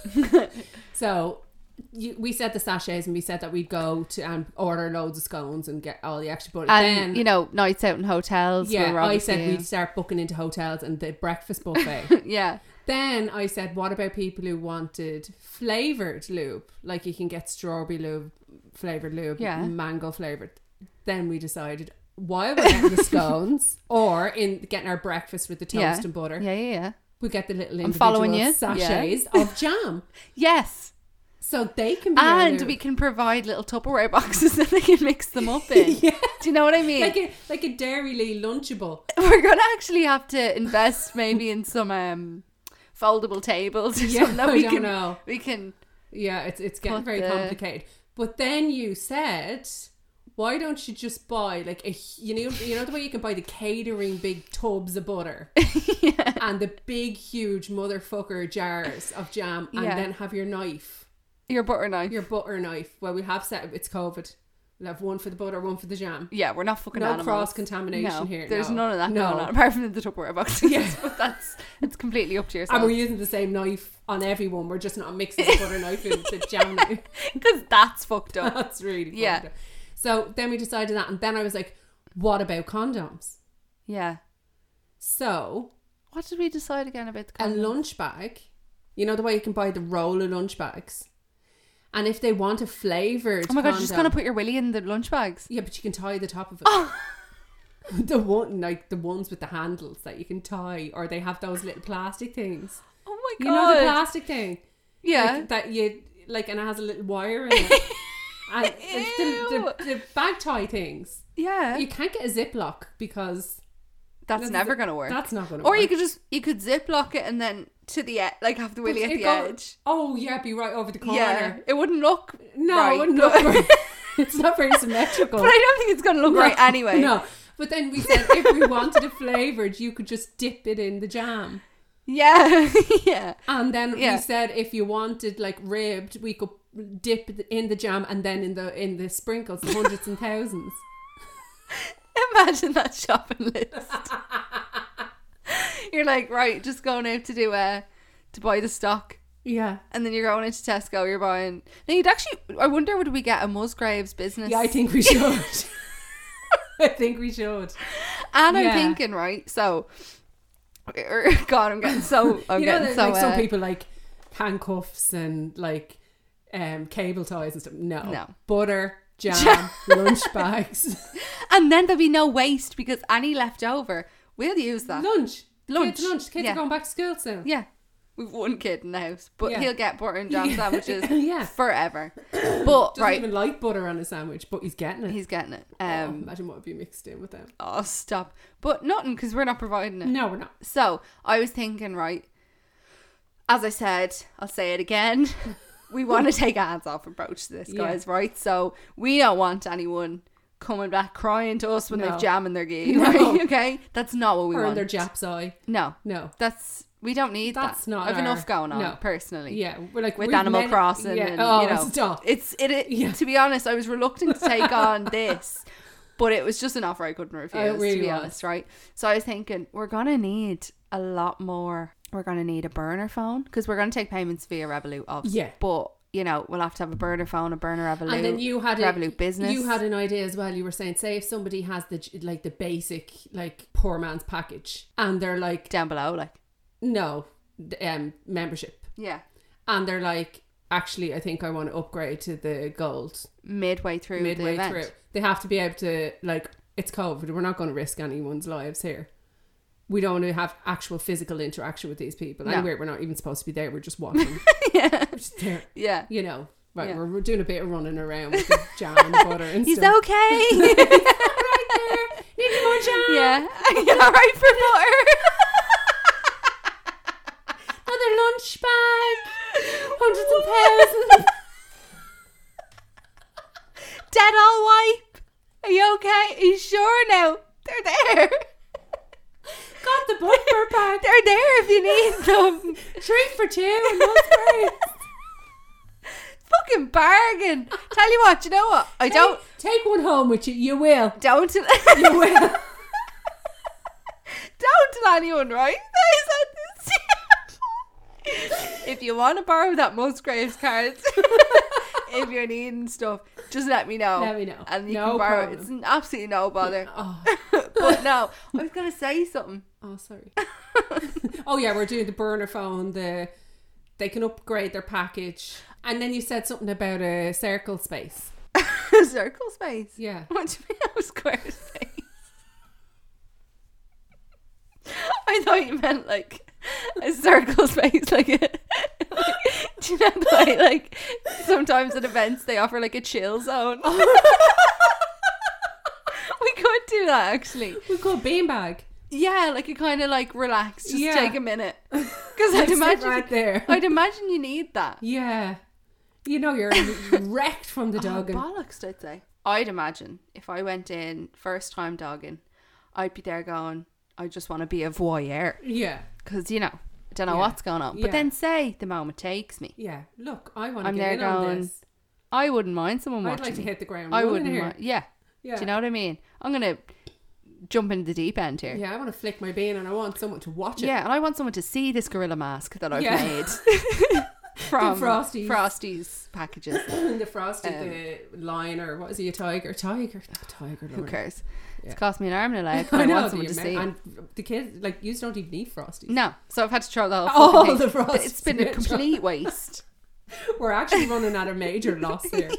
So... we said the sachets and we said that we'd go to and order loads of scones and get all the extra butter. And, then, you know, nights out in hotels. Yeah, I said we'd start booking into hotels and the breakfast buffet. Yeah. Then I said, what about people who wanted flavoured lube? Like you can get strawberry lube, flavoured lube, mango flavoured. Then we decided, while we're getting the scones or in getting our breakfast with the toast and butter. Yeah. We get the little individual sachets of jam. Yes. So they can be and we can provide little Tupperware boxes that they can mix them up in. Do you know what I mean? Like a Dairy Lee Lunchable. We're going to actually have to invest maybe in some foldable tables or something that we can. Yeah, it's getting very complicated. But then you said, why don't you just buy like you know the way you can buy the catering big tubs of butter and the big huge motherfucker jars of jam and then have your knife. Your butter knife. Well, we have set it's COVID. We'll have one for the butter, one for the jam. Yeah, we're not fucking animals. No cross-contamination here. There's none of that going on, apart from the Tupperware boxes. But it's completely up to yourself. And we're using the same knife on everyone. We're just not mixing the butter knife into the jam knife. Because that's fucked up. That's really fucked up. So then we decided that. And then I was like, what about condoms? Yeah. So... what did we decide again about the condoms? A lunch bag. You know the way you can buy the roll of lunch bags? And if they want a flavoured oh my god, you're just gonna put your willy in the lunch bags? Yeah, but you can tie the top of it. The ones with the handles that you can tie, or they have those little plastic things. Oh my god. You know the plastic thing? Yeah. Like, that you like, and it has a little wire in it. And the bag tie things. Yeah. You can't get a Ziploc because that's never gonna work. That's not gonna work. Or you could Ziploc it and then to the like have the willy at the edge. Oh yeah, be right over the corner. Yeah, it wouldn't look right. It wouldn't look right. It's not very symmetrical. But I don't think it's gonna look right anyway. No. But then we said if we wanted it flavoured, you could just dip it in the jam. Yeah. Yeah. And then we said if you wanted like ribbed, we could dip it in the jam and then in the sprinkles, the hundreds and thousands. Imagine that shopping list. You're like, right, just going out to buy the stock. Yeah. And then you're going into Tesco, you're buying... Now you'd actually... I wonder, would we get a Musgraves business? Yeah, I think we should. I think we should. And I'm thinking, right, so... God, I'm getting so... some people like handcuffs and like cable ties and stuff. No. Butter, jam, lunch bags. And then there'll be no waste because any left over, we'll use that. Lunch. Kids are going back to school soon. Yeah. We've one kid in the house, but he'll get butter and jam sandwiches forever. But doesn't even like butter on a sandwich, but he's getting it. Imagine what would be mixed in with them. Oh, stop. But nothing, because we're not providing it. No, we're not. So I was thinking, right, as I said, I'll say it again, we want to take a hands-off approach to this, guys, right? So we don't want anyone coming back crying to us when they've jam in their gig, right? Okay? That's not what we want. Or in their Jap's eye. No. We don't need that. That's not. I've enough going on personally. Yeah, we're like with Animal Crossing. Yeah. And, stop. It to be honest, I was reluctant to take on this But it was just an offer I couldn't refuse, really to be was. honest, right? So I was thinking, we're going to need a lot more. We're going to need a burner phone because we're going to take payments via Revolut, obviously. Yeah. But, you know, we'll have to have a burner phone, a burner Revolut. And then you had Revolut Business. You had an idea as well. You were saying, say if somebody has the basic like poor man's package, and they're like, down below, like. no, membership, Yeah. and they're like, actually, I think I want to upgrade to the gold Midway through the event. They have to be able to, like, it's COVID. We're not going to risk anyone's lives here. We don't want to have actual physical interaction with these people. No. Anyway, we're not even supposed to be there. We're just watching. Yeah. We're just there. Yeah. You know, right? Yeah. We're doing a bit of running around with the jam and the butter and He's stuff. okay. Right there. Need more jam. Yeah. You're all right for butter. Another lunch bag. Hundreds of thousands. Dettol wipe. Are you okay? Are you sure now? They're there. Got the butler pack. They're there if you need them. 3 for 2. And that's great. Fucking bargain. Tell you what, you know what? I don't. Take one home with you. You will. Don't. You will. Don't tell anyone, right? If you want to borrow that Musgraves card, if you're needing stuff, just let me know. Let me know. And you No can borrow problem. it. It's absolutely no bother. Oh. But no, I was going to say something. Oh, sorry. Oh yeah, we're doing the burner phone. They can upgrade their package, and then you said something about a circle space. Circle space? Yeah. What do you mean a square space? I thought you meant like a circle space, like a, do you know the way like sometimes at events they offer like a chill zone? We could do that actually. We call beanbag. Yeah, like a kind of like relax, just Yeah. take a minute. Because I'd Sit imagine right there. I'd imagine you need that. Yeah. You know you're wrecked from the Oh, dogging. bollocks, I'd say. I'd imagine if I went in first time dogging, I'd be there going, I just want to be a voyeur. Yeah. Because, you know, I don't know Yeah. what's going on. But Yeah. then say the moment takes me. Yeah. Look, I want to I'm get there in on going, this. I wouldn't mind someone I'd watching like to me. hit the ground I running wouldn't here. mind. Yeah. Yeah. Do you know what I mean? I'm going to jump into the deep end here. Yeah, I want to flick my bean and I want someone to watch it. Yeah, and I want someone to see this gorilla mask that I've Yeah. made from Frosties. Frosties packages. The Frosty, the lion, or what is he, a tiger? Tiger. Who Lord. cares? Yeah. It's cost me an arm and a leg. I I know, want someone to see it. and the kids, like, you don't even need Frosties. No, so I've had to throw the whole All fucking the thing. Frosties. It's been a complete waste. We're actually running at a major loss here.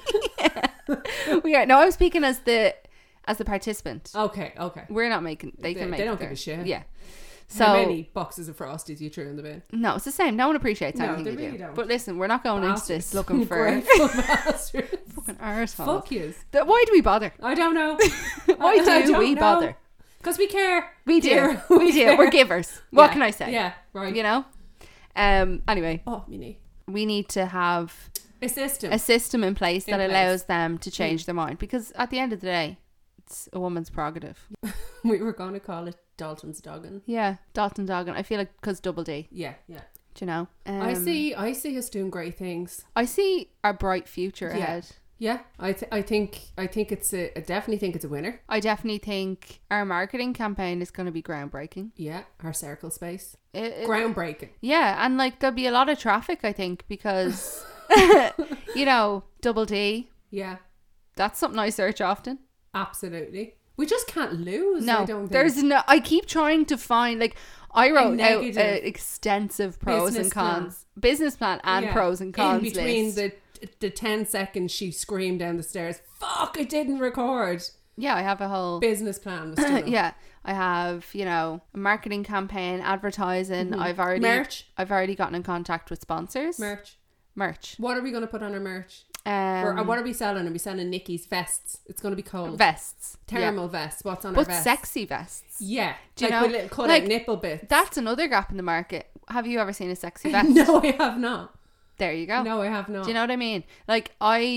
We are. No, I'm speaking as the participant. Okay. We're not making. They can make. They it don't give there. a shit. Yeah. So How many boxes of Frosties you threw in the bin? no, it's the same. No one appreciates No, anything they you really do. don't. But listen, we're not going into Bastards. this looking for Grateful bastards. fucking arsehole. Fuck yous. Why do we bother? I don't know. Why do we bother? Because we care. We do. Dear. We do. We're givers. What Yeah. can I say? Yeah, right. You know. Anyway, Oh, me knee. we need to have A system. a system in place that In allows them to change their mind, because at the end of the day, it's a woman's prerogative. We were going to call it Dalton's Doggin. Yeah, Dalton Doggin. I feel like because double D. Yeah. Do you know? I see us doing great things. I see a bright future Yeah. ahead. Yeah, I think it's I definitely think it's a winner. I definitely think our marketing campaign is going to be groundbreaking. Yeah, our circle space. It- Groundbreaking. Yeah, and like there'll be a lot of traffic, I think, because you know, double D. Yeah, That's something I search often. absolutely. We just can't lose. No, I don't think. there's no. I keep trying to find, like, I wrote out negative an extensive pros business and cons, business plan and Yeah. pros and cons in between list. the 10 seconds she screamed down the stairs. Fuck! I didn't record. Yeah, I have a whole. Business plan was still up. Yeah, I have, you know, a marketing campaign, advertising. I've already Merch. I've already gotten in contact with sponsors. Merch. What are we going to put on our merch? Or what are we selling? Are we selling Nikki's vests? It's going to be cold. Vests. Thermal Yeah. vests. What's on our But vests? sexy vests. Yeah. Do you like know? with little cut Like, out nipple bits. That's another gap in the market. Have you ever seen a sexy vest? No, I have not. There you go. No, I have not. Do you know what I mean? Like,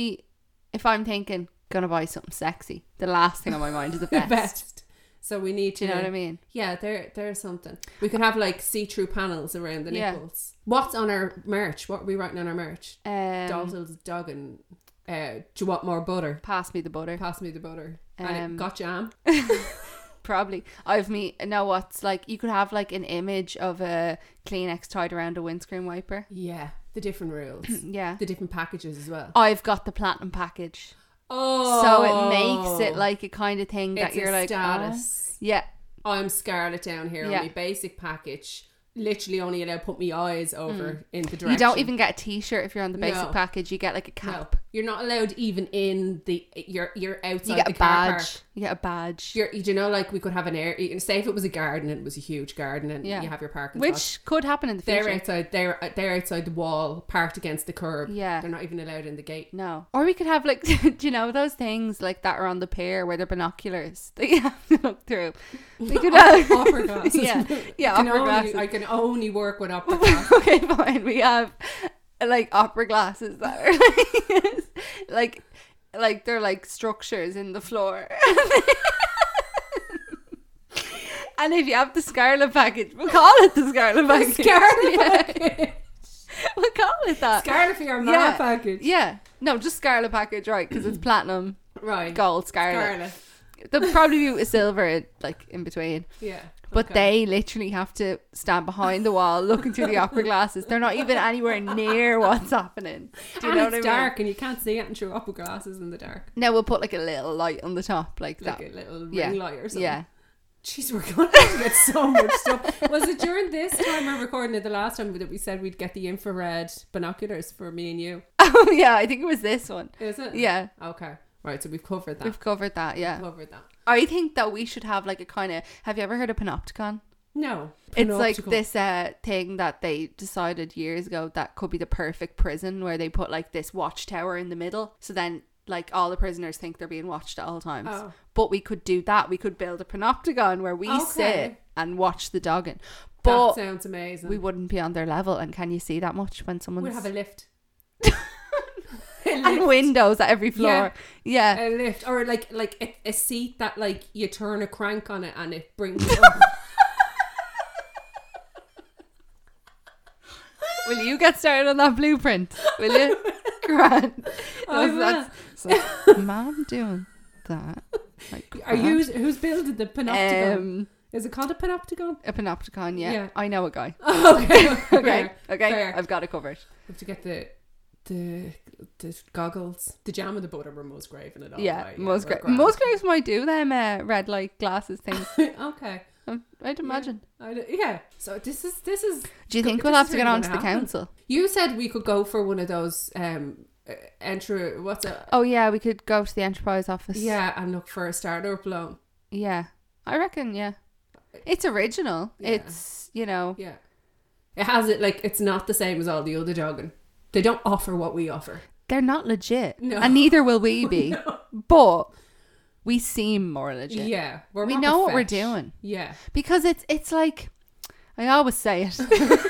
if I'm thinking, gonna buy something sexy, the last thing on my mind is a vest. Vest. So we need to. Do you know what I mean? Yeah, there's something. We can have like see-through panels around the Yeah. nipples. What's on our merch? What are we writing on our merch? Um, Dalton's Doggin. Do you want more butter? Pass me the butter. Pass me the butter. And it got jam. Probably. Know what's like, you could have like an image of a Kleenex tied around a windscreen wiper. Yeah, the different rules. Yeah. The different packages as well. I've got the platinum package. Oh. So it makes it like a kind of thing that it's you're a like, status. oh. Yeah. I'm Scarlett down here on Yeah. my basic package. Literally only allowed to put my eyes over in the direction. You don't even get a t-shirt if you're on the basic No. package. You get like a No, cap. you're not allowed even in the. You're outside You get the a car park. badge. You get a badge. You know, like we could have an air. You can say if it was a garden and it was a huge garden and Yeah. you have your parking Which spot. could happen in the future. They're outside. They're outside the wall, parked against the curb. Yeah. They're not even allowed in the gate. No. Or we could have like, do you know those things like that are on the pier where they're binoculars that you have to look through? We could have Opera glasses. Yeah. Yeah, opera glasses. I can only work with opera glasses. Okay, fine. We have like opera glasses that are like they're like structures in the floor. And if you have the Scarlet package, we'll call it the Scarlet package. Scarlet Yeah. package. We'll call it that. Scarlet for your Yeah. package. Yeah. No, just Scarlet package, right? Because it's platinum, Right. gold, Scarlet. Scarlet. There'll probably be a silver like in between. Yeah. But okay. they literally have to stand behind the wall looking through the opera glasses. They're not even anywhere near what's happening. Do you and know it's what I mean? dark and you can't see it through opera glasses in the dark. Now we'll put like a little light on the top like Like that. a little Yeah. ring light or something. Yeah. Jeez, we're going to have to get so much stuff. Was it during this time we're recording it the last time that we said we'd get the infrared binoculars for me and you? Oh yeah, I think it was this one. Is it? Yeah. Okay. Right, so we've covered that. We've covered that, yeah. covered that. I think that we should have like a kind of, have you ever heard of Panopticon? No. It's like Panopticon. this thing that they decided years ago that could be the perfect prison, where they put like this watchtower in the middle. So then like all the prisoners think they're being watched at all times. Oh. But we could do that. We could build a Panopticon where we Okay. sit and watch the dogging. That But sounds amazing. we wouldn't be on their level. And can you see that much when someone's... We'd have a lift. and windows at every floor. Yeah. A lift. Or like a seat that like you turn a crank on it and it brings it up. Will you get started on that blueprint? Will you? Grant. I will. So, Mom doing that. Like, Are you who's building the Panopticon? Um, Is it called a Panopticon? a Panopticon, yeah. Yeah. I know a guy. Okay. Okay. Okay. Fair. I've got it covered. We have to get the goggles. The jam and the butter were Musgrave and it all. Yeah. right? Musgrave. we're grand. Musgraves might do them red light glasses things. Okay. I'd imagine. Yeah. So this is. Do you think This we'll have is to get really on to the gonna happen. council? You said we could go for one of those what's it? Oh, yeah. We could go to the Enterprise office. Yeah, and look for a startup loan. Yeah. I reckon, yeah. It's original. Yeah. It's, you know. Yeah. It has it like it's not the same as all the other dogging. They don't offer what we offer. They're not legit. No. And neither will we be. No. But we seem more legit. Yeah. We more know what we're profesh. doing. Yeah. Because it's like, I always say it.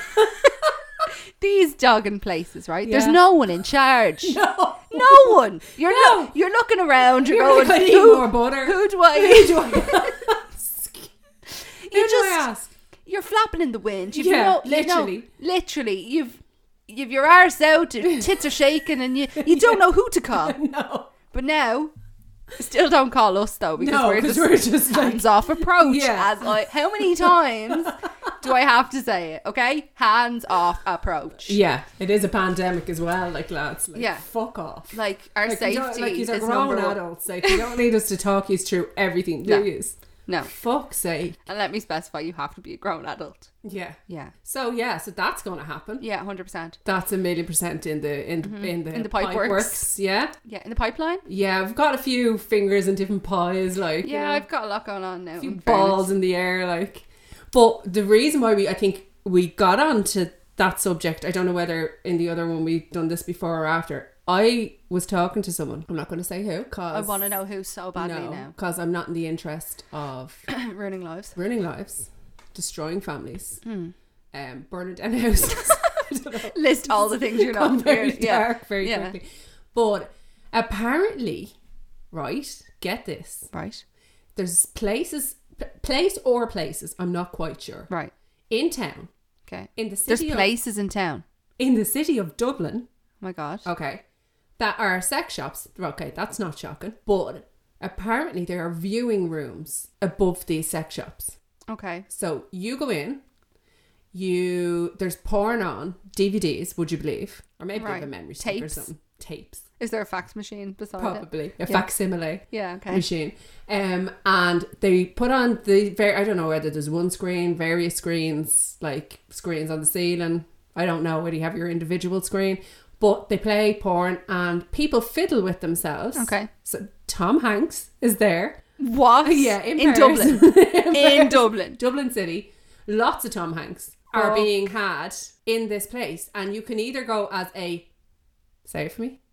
These dogging places, right? Yeah. There's no one in charge. No. No one. You're No. you're looking around. You're, You're going, like, I need who, more butter. who do I? Who do I ask? Who do I ask? You're flapping in the wind. You've Yeah, literally. literally. You've your arse out. Your tits are shaking, and you don't know who to call. No. But now, still don't call us though, because No, we're 'cause just, we're just like- hands off approach. Yeah. How many times do I have to say it? Okay, hands off approach. Yeah, it is a pandemic as well, like lads. Like, Yeah. fuck off. Like our Like, you don't- safety like, you're is grown number one. adults. Like, you don't need us to talk you through everything, do No. you? No, Fuck's sake. and let me specify: you have to be a grown adult. Yeah. Yeah, So so that's going to happen. yeah, 100%. That's 1,000,000% in the pipe works. Yeah. Yeah, in the pipeline. Yeah, we've got a few fingers in different pies, like Yeah, you know, I've got a lot going on now. a few in balls fairness. in the air, like. But the reason why I think we got onto that subject, I don't know whether in the other one we've done this before or after. I was talking to someone. I'm not going to say who. Cause I want to know who so badly now. because I'm not in the interest of Ruining lives. ruining lives, destroying families, Hmm. burning down houses. I don't know. List all the things you're Gone not very doing. Yeah, dark very Yeah. quickly. But apparently, right, get this. right, There's places, I'm not quite sure, right. in town, Okay. in the There's city places in town. in the city of Dublin, Oh my god. okay, that are sex shops. Okay, that's not shocking. But Apparently there are viewing rooms above these sex shops. Okay. So you go in, there's porn on, DVDs, would you believe? Or maybe they have a memory stick or Tapes. something. Tapes. Is there a fax machine beside it? Probably. A facsimile Yeah, okay. machine. And they put on I don't know whether there's one screen, various screens, like screens on the ceiling. I don't know whether you have your individual screen. But they play porn and people fiddle with themselves. Okay. So Tom Hanks is there. What? Yeah, in Paris. Dublin. In In Dublin. Dublin City. Lots of Tom Hanks are being had in this place. And you can either go as a, say it for me,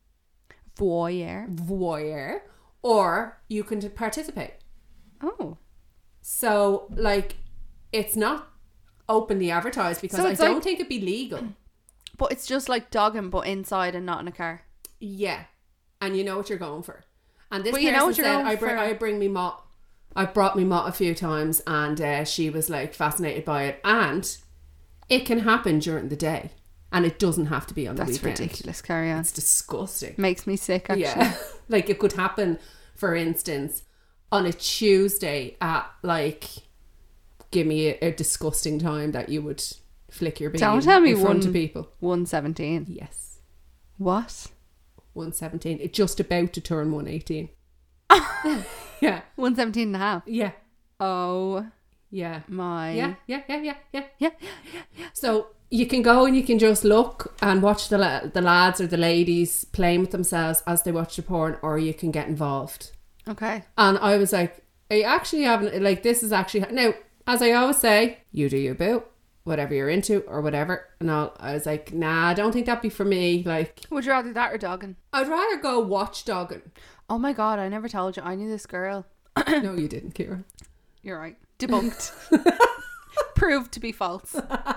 voyeur, or you can participate. Oh. So, like, it's not openly advertised because I don't think it'd be legal. But it's just like dogging, but inside and not in a car. Yeah. And you know what you're going for. And this But person you know what you're said, going for. I bring me mott. I've brought me mott a few times and she was like fascinated by it. And it can happen during the day. And it doesn't have to be on the weekend. That's ridiculous. Carry on. It's disgusting. Makes me sick, actually. Yeah. Like it could happen, for instance, on a Tuesday at like, give me a disgusting time that you would flick your bean Don't tell me in front of people. 117. Yes. What? 117. It's just about to turn 118. Yeah. 117 and a half. Yeah. Oh Yeah. my. Yeah. So you can go and you can just look and watch the lads or the ladies playing with themselves as they watch the porn, or you can get involved. Okay. And I was like, are you actually having, like, this is actually, now, as I always say, you do you, boo, whatever you're into or whatever. And I was like, nah, I don't think that'd be for me. Like, Would you rather that or dogging? I'd rather go watch dogging. Oh my God, I never told you. I knew this girl. No, you didn't, Kira. You're right. Debunked. Proved to be false.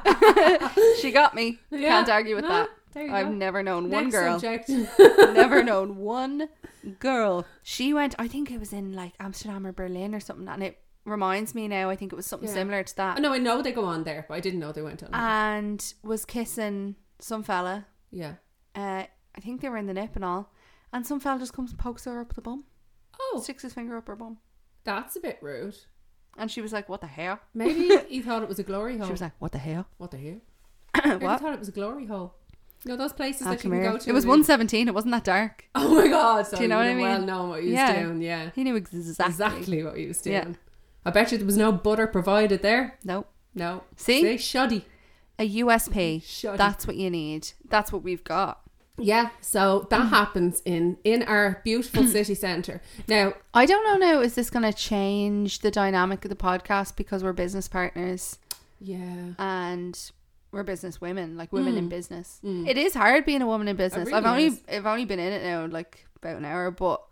She got me. Yeah. Can't argue with that. There you I've go. never known one Next girl. subject. Never known one girl. She went, I think it was in like Amsterdam or Berlin or something, and it reminds me now, I think it was something similar to that. No, I know they go on there, but I didn't know they went on there. And was kissing some fella. Yeah. I think they were in the nip and all. And some fella just comes and pokes her up the bum. Oh, Sticks his finger up her bum. that's a bit rude. And she was like, what the hell? Maybe he thought it was a glory hole. She was like, what the hell? What the hell? Maybe What? he thought it was a glory hole. You know, those places Ah, that you come can here. go to. It was 117. It wasn't that dark. Oh my God. So Do you know what I mean? Well known what he was doing, yeah. He knew exactly. What he was doing. Yeah. I bet you there was no butter provided there. Nope. No. See? Shoddy. A USP. Shoddy. That's what you need. That's what we've got. Yeah, so that happens in our beautiful city centre. Now, I don't know now, is this going to change the dynamic of the podcast because we're business partners yeah. and we're business women, like women in business. Mm. It is hard being a woman in business. really is. I've only been in it now like about an hour, but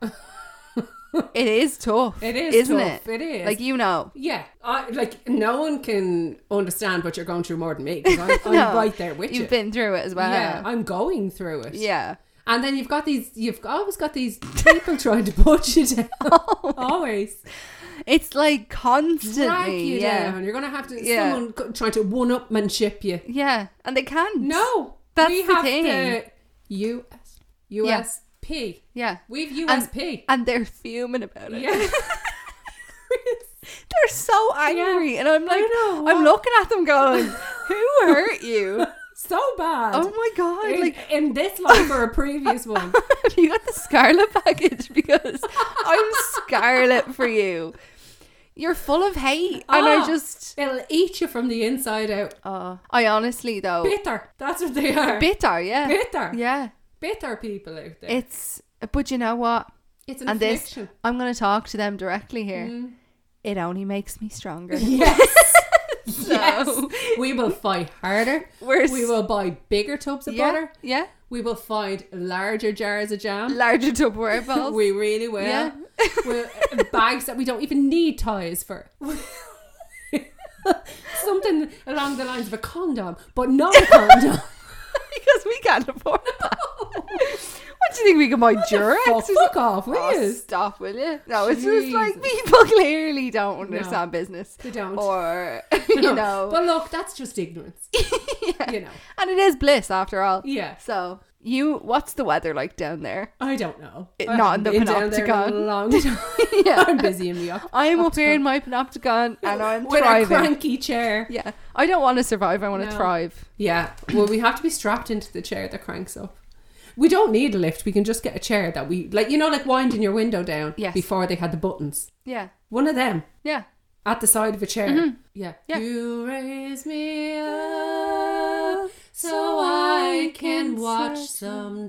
it is tough. It is isn't tough. it? It is. Like, you know. Yeah, like no one can understand what you're going through more than me, because I'm No, right there with you. You've been through it as well. Yeah, I'm going through it. Yeah. And then you've always got these people trying to put you down. Always. It's like constantly. Drag you yeah. down. You're going to have to, Yeah. someone trying to one-upmanship you. Yeah. And they can't. No. That's we the have thing. the USP. Yeah. We've USP. And they're fuming about it. Yeah. They're so angry. And I'm like, know, I'm what? looking at them going, who hurt you? So bad. Oh my God. Like, in this life or a previous one. you got the Scarlet package because I'm Scarlet for you. You're full of hate. And I just... It'll eat you from the inside out. I honestly, though... Bitter. That's what they are. Bitter, yeah. Bitter. Yeah. Bitter people out there. It's... But you know what? It's an And affliction. this, I'm going to talk to them directly here. It only makes me stronger. Yes. So, Yes. We will fight harder. We will buy bigger tubs of butter. Yeah. We will find larger jars of jam. Larger Tupperware balls. We really will. Yeah. Bags that we don't even need ties for. Something along the lines of a condom, but not a condom. Because we can't afford that. What do you think we can buy Durex? Fuck off, will Oh, you? stop, will you? No, it's just like Jesus. people clearly don't understand business. They don't. Or, you know. But look, that's just ignorance. Yeah. You know. And it is bliss after all. Yeah. So, What's the weather like down there? I don't know. Not in the Panopticon. A long time. Yeah. I'm busy in the I'm up here in my Panopticon and I'm with thriving. a cranky chair. Yeah. I don't want to survive. I want to No. thrive. Yeah. Well, we have to be strapped into the chair that cranks up. We don't need a lift. We can just get a chair that we like. Like winding your window down. Yes. Before they had the buttons. Yeah. One of them Yeah. at the side of a chair. Mhm. Yeah. Yeah. You raise me up so I can watch some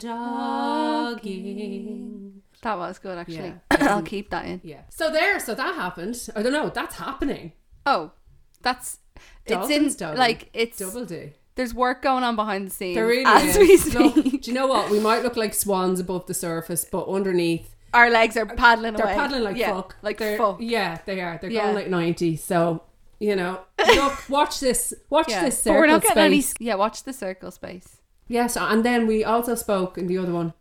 dogging. That was good, actually. Yeah. I'll keep that in. Yeah. So that happened. I don't know. That's happening. Oh, it's Dolphins in, dogging. like, it's, Double D. there's work going on behind the scenes There really as is. we Look, speak. do you know what? We might look like swans above the surface, but underneath, Our legs are paddling they're away. paddling like yeah, fuck. Like They're- fuck. Yeah, they are. They're Yeah. going like 90. So, look, watch this. Watch Yeah. this But circle we're not getting any... space. Yeah, watch the circle space. Yes, and then we also spoke in the other one.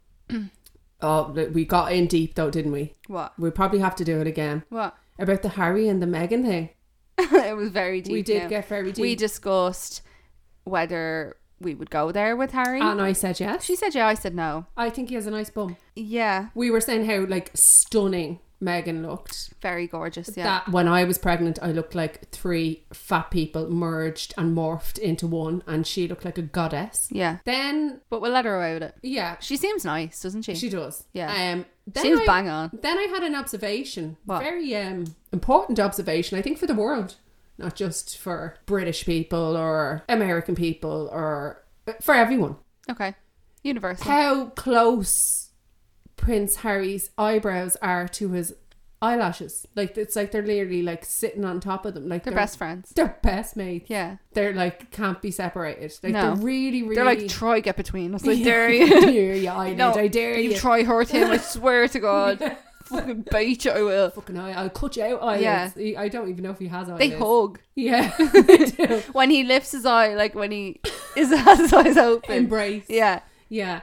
Oh, we got in deep though, didn't we? What? We probably have to do it again. What? About the Harry and the Meghan thing. It was very deep. We did now. get very deep. We discussed whether we would go there with Harry. And I said yes. She said yeah, I said no. I think he has a nice bum. Yeah, We were saying how like stunning Meghan looked. very gorgeous. Yeah. That when I was pregnant, I looked like 3 fat people merged and morphed into one, and she looked like a goddess. Yeah. Then, But we'll let her away with it. yeah, She seems nice, doesn't she? she does. Yeah. Then Seems I, bang on. Then I had an observation, What? very important observation, I think, for the world, not just for British people or American people or for everyone. Okay. Universal. How close Prince Harry's eyebrows are to his eyelashes. Like, it's like they're literally like sitting on top of them. Like They're best friends. They're best mates. Yeah. They're like can't be separated. Like No. they're really, really. They're like, try get between us. Like, Yeah. dare you? Dare you, eyelid, No, I dare you you. try hurt him, I swear to God. Fucking bite you, I will. Fucking I'll cut you out eyelids. I don't even know if he has eyelids. They hug. Yeah, they do. When he lifts his eye, like when he has his eyes open. Embrace. Yeah. Yeah.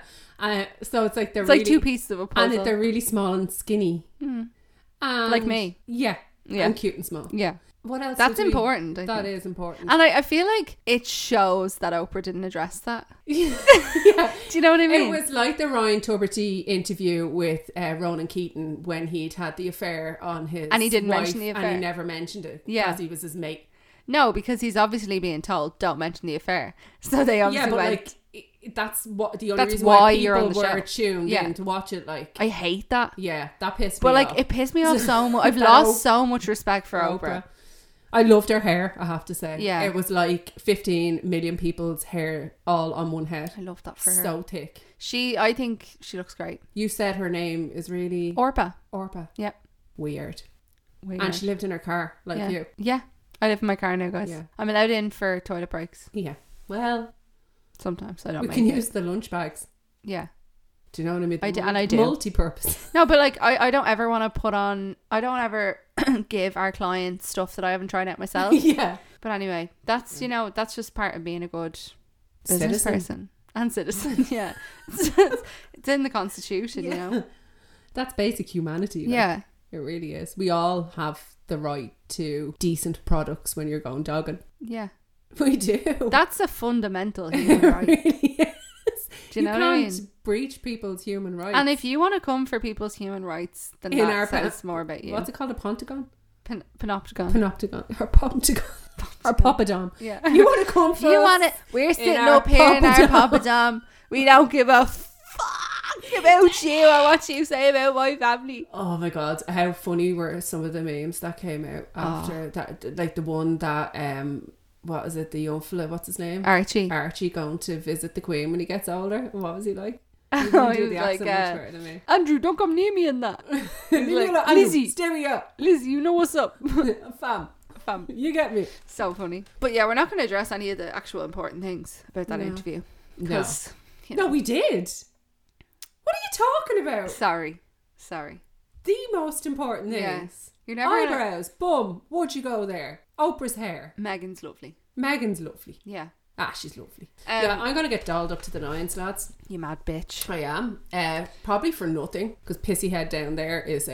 So it's like they're It's really, like two pieces of a puzzle. and they're really small and skinny. Mm. And Like me. Yeah. Yeah. And cute and small. Yeah. What else? That's did we- important. I That think. is important. And I feel like it shows that Oprah didn't address that. yeah. Do you know what I mean? It was like the Ryan Tuberty interview with Ronan Keaton when he'd had the affair on his And he didn't wife, mention the and affair. he never mentioned it Yeah. because he was his mate. No, because he's obviously being told, don't mention the affair. So they Yeah, obviously but went, like that's what the only That's reason why why you're people on the were show. tuned Yeah. in to watch it. Like, I hate that. yeah, that pissed But me like, off. it pissed me off so much. I've That lost so much respect for Oprah. Oprah. I loved her hair, I have to say. Yeah. It was like 15 million people's hair all on one head. I love that for her. So thick. I think she looks great. You said her name is really Orpa. Orpa. Yep. Weird. Weird. And she lived in her car, like yeah. you. Yeah. I live in my car now, guys. Yeah. I'm allowed in for toilet breaks. Yeah. Well, Sometimes I don't we make can it. use the lunch bags. Yeah. Do you know what I mean? I do- and I do. Multi-purpose. No, but like I don't ever want to put on, I don't ever give our clients stuff that I haven't tried out myself. Yeah. But anyway, that's, that's just part of being a good business Citizen. person and citizen. Yeah. It's in the constitution, you know. That's basic humanity. Like, Yeah. It really is. We all have the right to decent products when you're going dogging. Yeah. We do. That's a fundamental human it right. really is. Do you know what I can't mean? breach people's human rights. And if you want to come for people's human rights, then In that our says more about you. What's it called? A Pentagon? Panopticon. Panopticon. Or Pentagon. Or Papadom. Yeah. You want to come for You us? want it? We're sitting our up here in our Papadom. Papadom. We don't give a fuck about you or what you say about my family. Oh my god, how funny were some of the memes that came out after that, like the one that what was it, the young fella, what's his name? Archie. Going to visit the Queen when he gets older. What was he like? He Oh, didn't he do was the like, accent much better than me. Andrew, don't come near me in that. Leave me like, alone. Lizzie. Stay me up. Lizzie, you know what's up. Fam, Fam. you get me. So funny. But yeah, we're not going to address any of the actual important things about that No. interview. No. Because, No, we did. What are you talking about? Sorry. The most important things. Yes. You're never gonna... Eyebrows. Bum. Would you go there? Oprah's hair. Megan's lovely. Megan's lovely. Yeah. She's lovely. Um, Yeah, I'm going to get dolled up to the nines, lads. You mad bitch. I am. Probably for nothing, because Pissy Head down there is...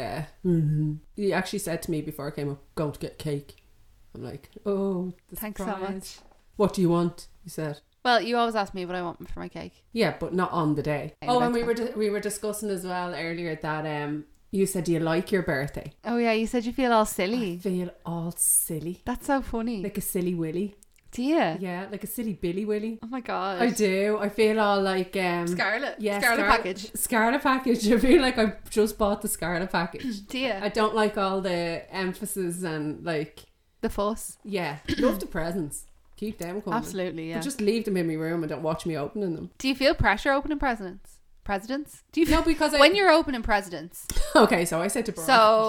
He actually said to me before I came up, going to get cake. I'm like, oh, the Thanks so surprise. much. What do you want? He said. Well, you always ask me what I want for my cake. Yeah, but not on the day. Yeah, Oh, that's and we were discussing as well earlier that you said, do you like your birthday? Oh yeah, you said you feel all I silly. feel all silly. That's so funny. Like a silly willy. Do you? Yeah, like a silly Billy Willy. Oh my god. I do. I feel all like Scarlet. yeah, Scarlet package. Scarlet package. I feel like I just bought the Scarlet package. Do you? I don't like all the emphasis and like The fuss. yeah. Love the presents. Keep them coming. Absolutely, yeah. But just leave them in my room and don't watch me opening them. Do you feel pressure opening presidents? Do you feel No, because when you're opening presidents, okay, so I said to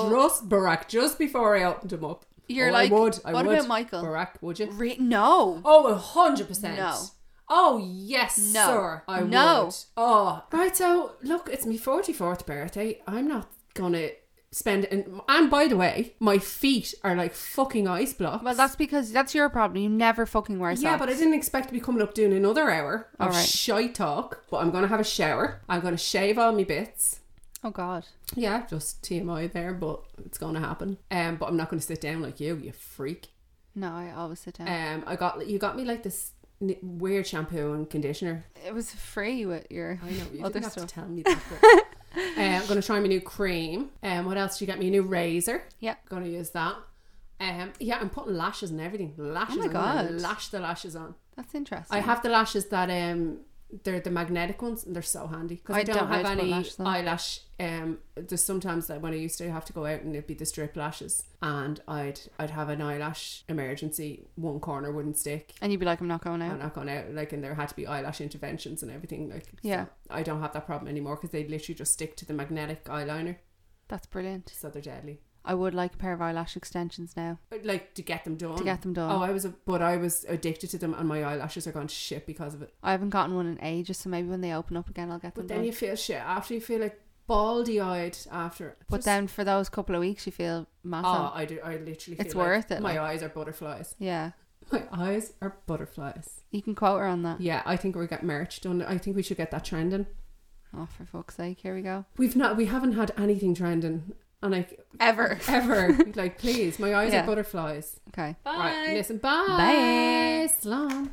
Barack just before I opened him up. you're Oh, like, I what would. about Michael? Barack, would you? No. Oh, 100%. No. Oh, yes, No. sir. I No. would. Oh, right. So, look, it's my 44th birthday. I'm not going to spend it. And by the way, my feet are like fucking ice blocks. Well, that's because that's your problem. You never fucking wear socks. Yeah, but I didn't expect to be coming up doing another hour of Alright. shite talk. But I'm going to have a shower. I'm going to shave all my bits. Oh god. Yeah, just TMI there, but it's going to happen. But I'm not going to sit down like you freak. No, I always sit down. You got me like this weird shampoo and conditioner. It was free with your I know you other didn't have stuff. to tell me that. But, I'm going to try my new cream. What else? You got me a new razor. Yeah. Going to use that. Yeah, I'm putting lashes and everything. Lashes. Oh my I'm gonna God. lash the lashes on. That's interesting. I have the lashes that they're the magnetic ones and they're so handy because I I don't don't know have how to put any lashes on. eyelash. There's sometimes that when I used to have to go out and it'd be the strip lashes and I'd have an eyelash emergency. One corner wouldn't stick. And you'd be like, I'm not going I'm out. not going out, like, and there had to be eyelash interventions and everything, like. Yeah. So I don't have that problem anymore because they literally just stick to the magnetic eyeliner, That's brilliant. so they're deadly. I would like a pair of eyelash extensions now Like to get them done. to get them done. Oh, I was addicted to them, and my eyelashes are gone to shit because of it. I haven't gotten one in ages, so maybe when they open up again, I'll get them But then done. you feel shit after. You feel like baldy eyed after it. But Just- then for those couple of weeks, you feel massive. oh, I do. I literally. It's feel like worth it, My like. eyes are butterflies. Yeah. My eyes are butterflies. You can quote her on that. Yeah, I think we're getting merch done. I think we should get that trending. Oh, for fuck's sake, here we go. We haven't had anything trending, and like Ever. like please, my eyes Yeah. are butterflies. Okay. Right, listen, bye. Bye. Slán.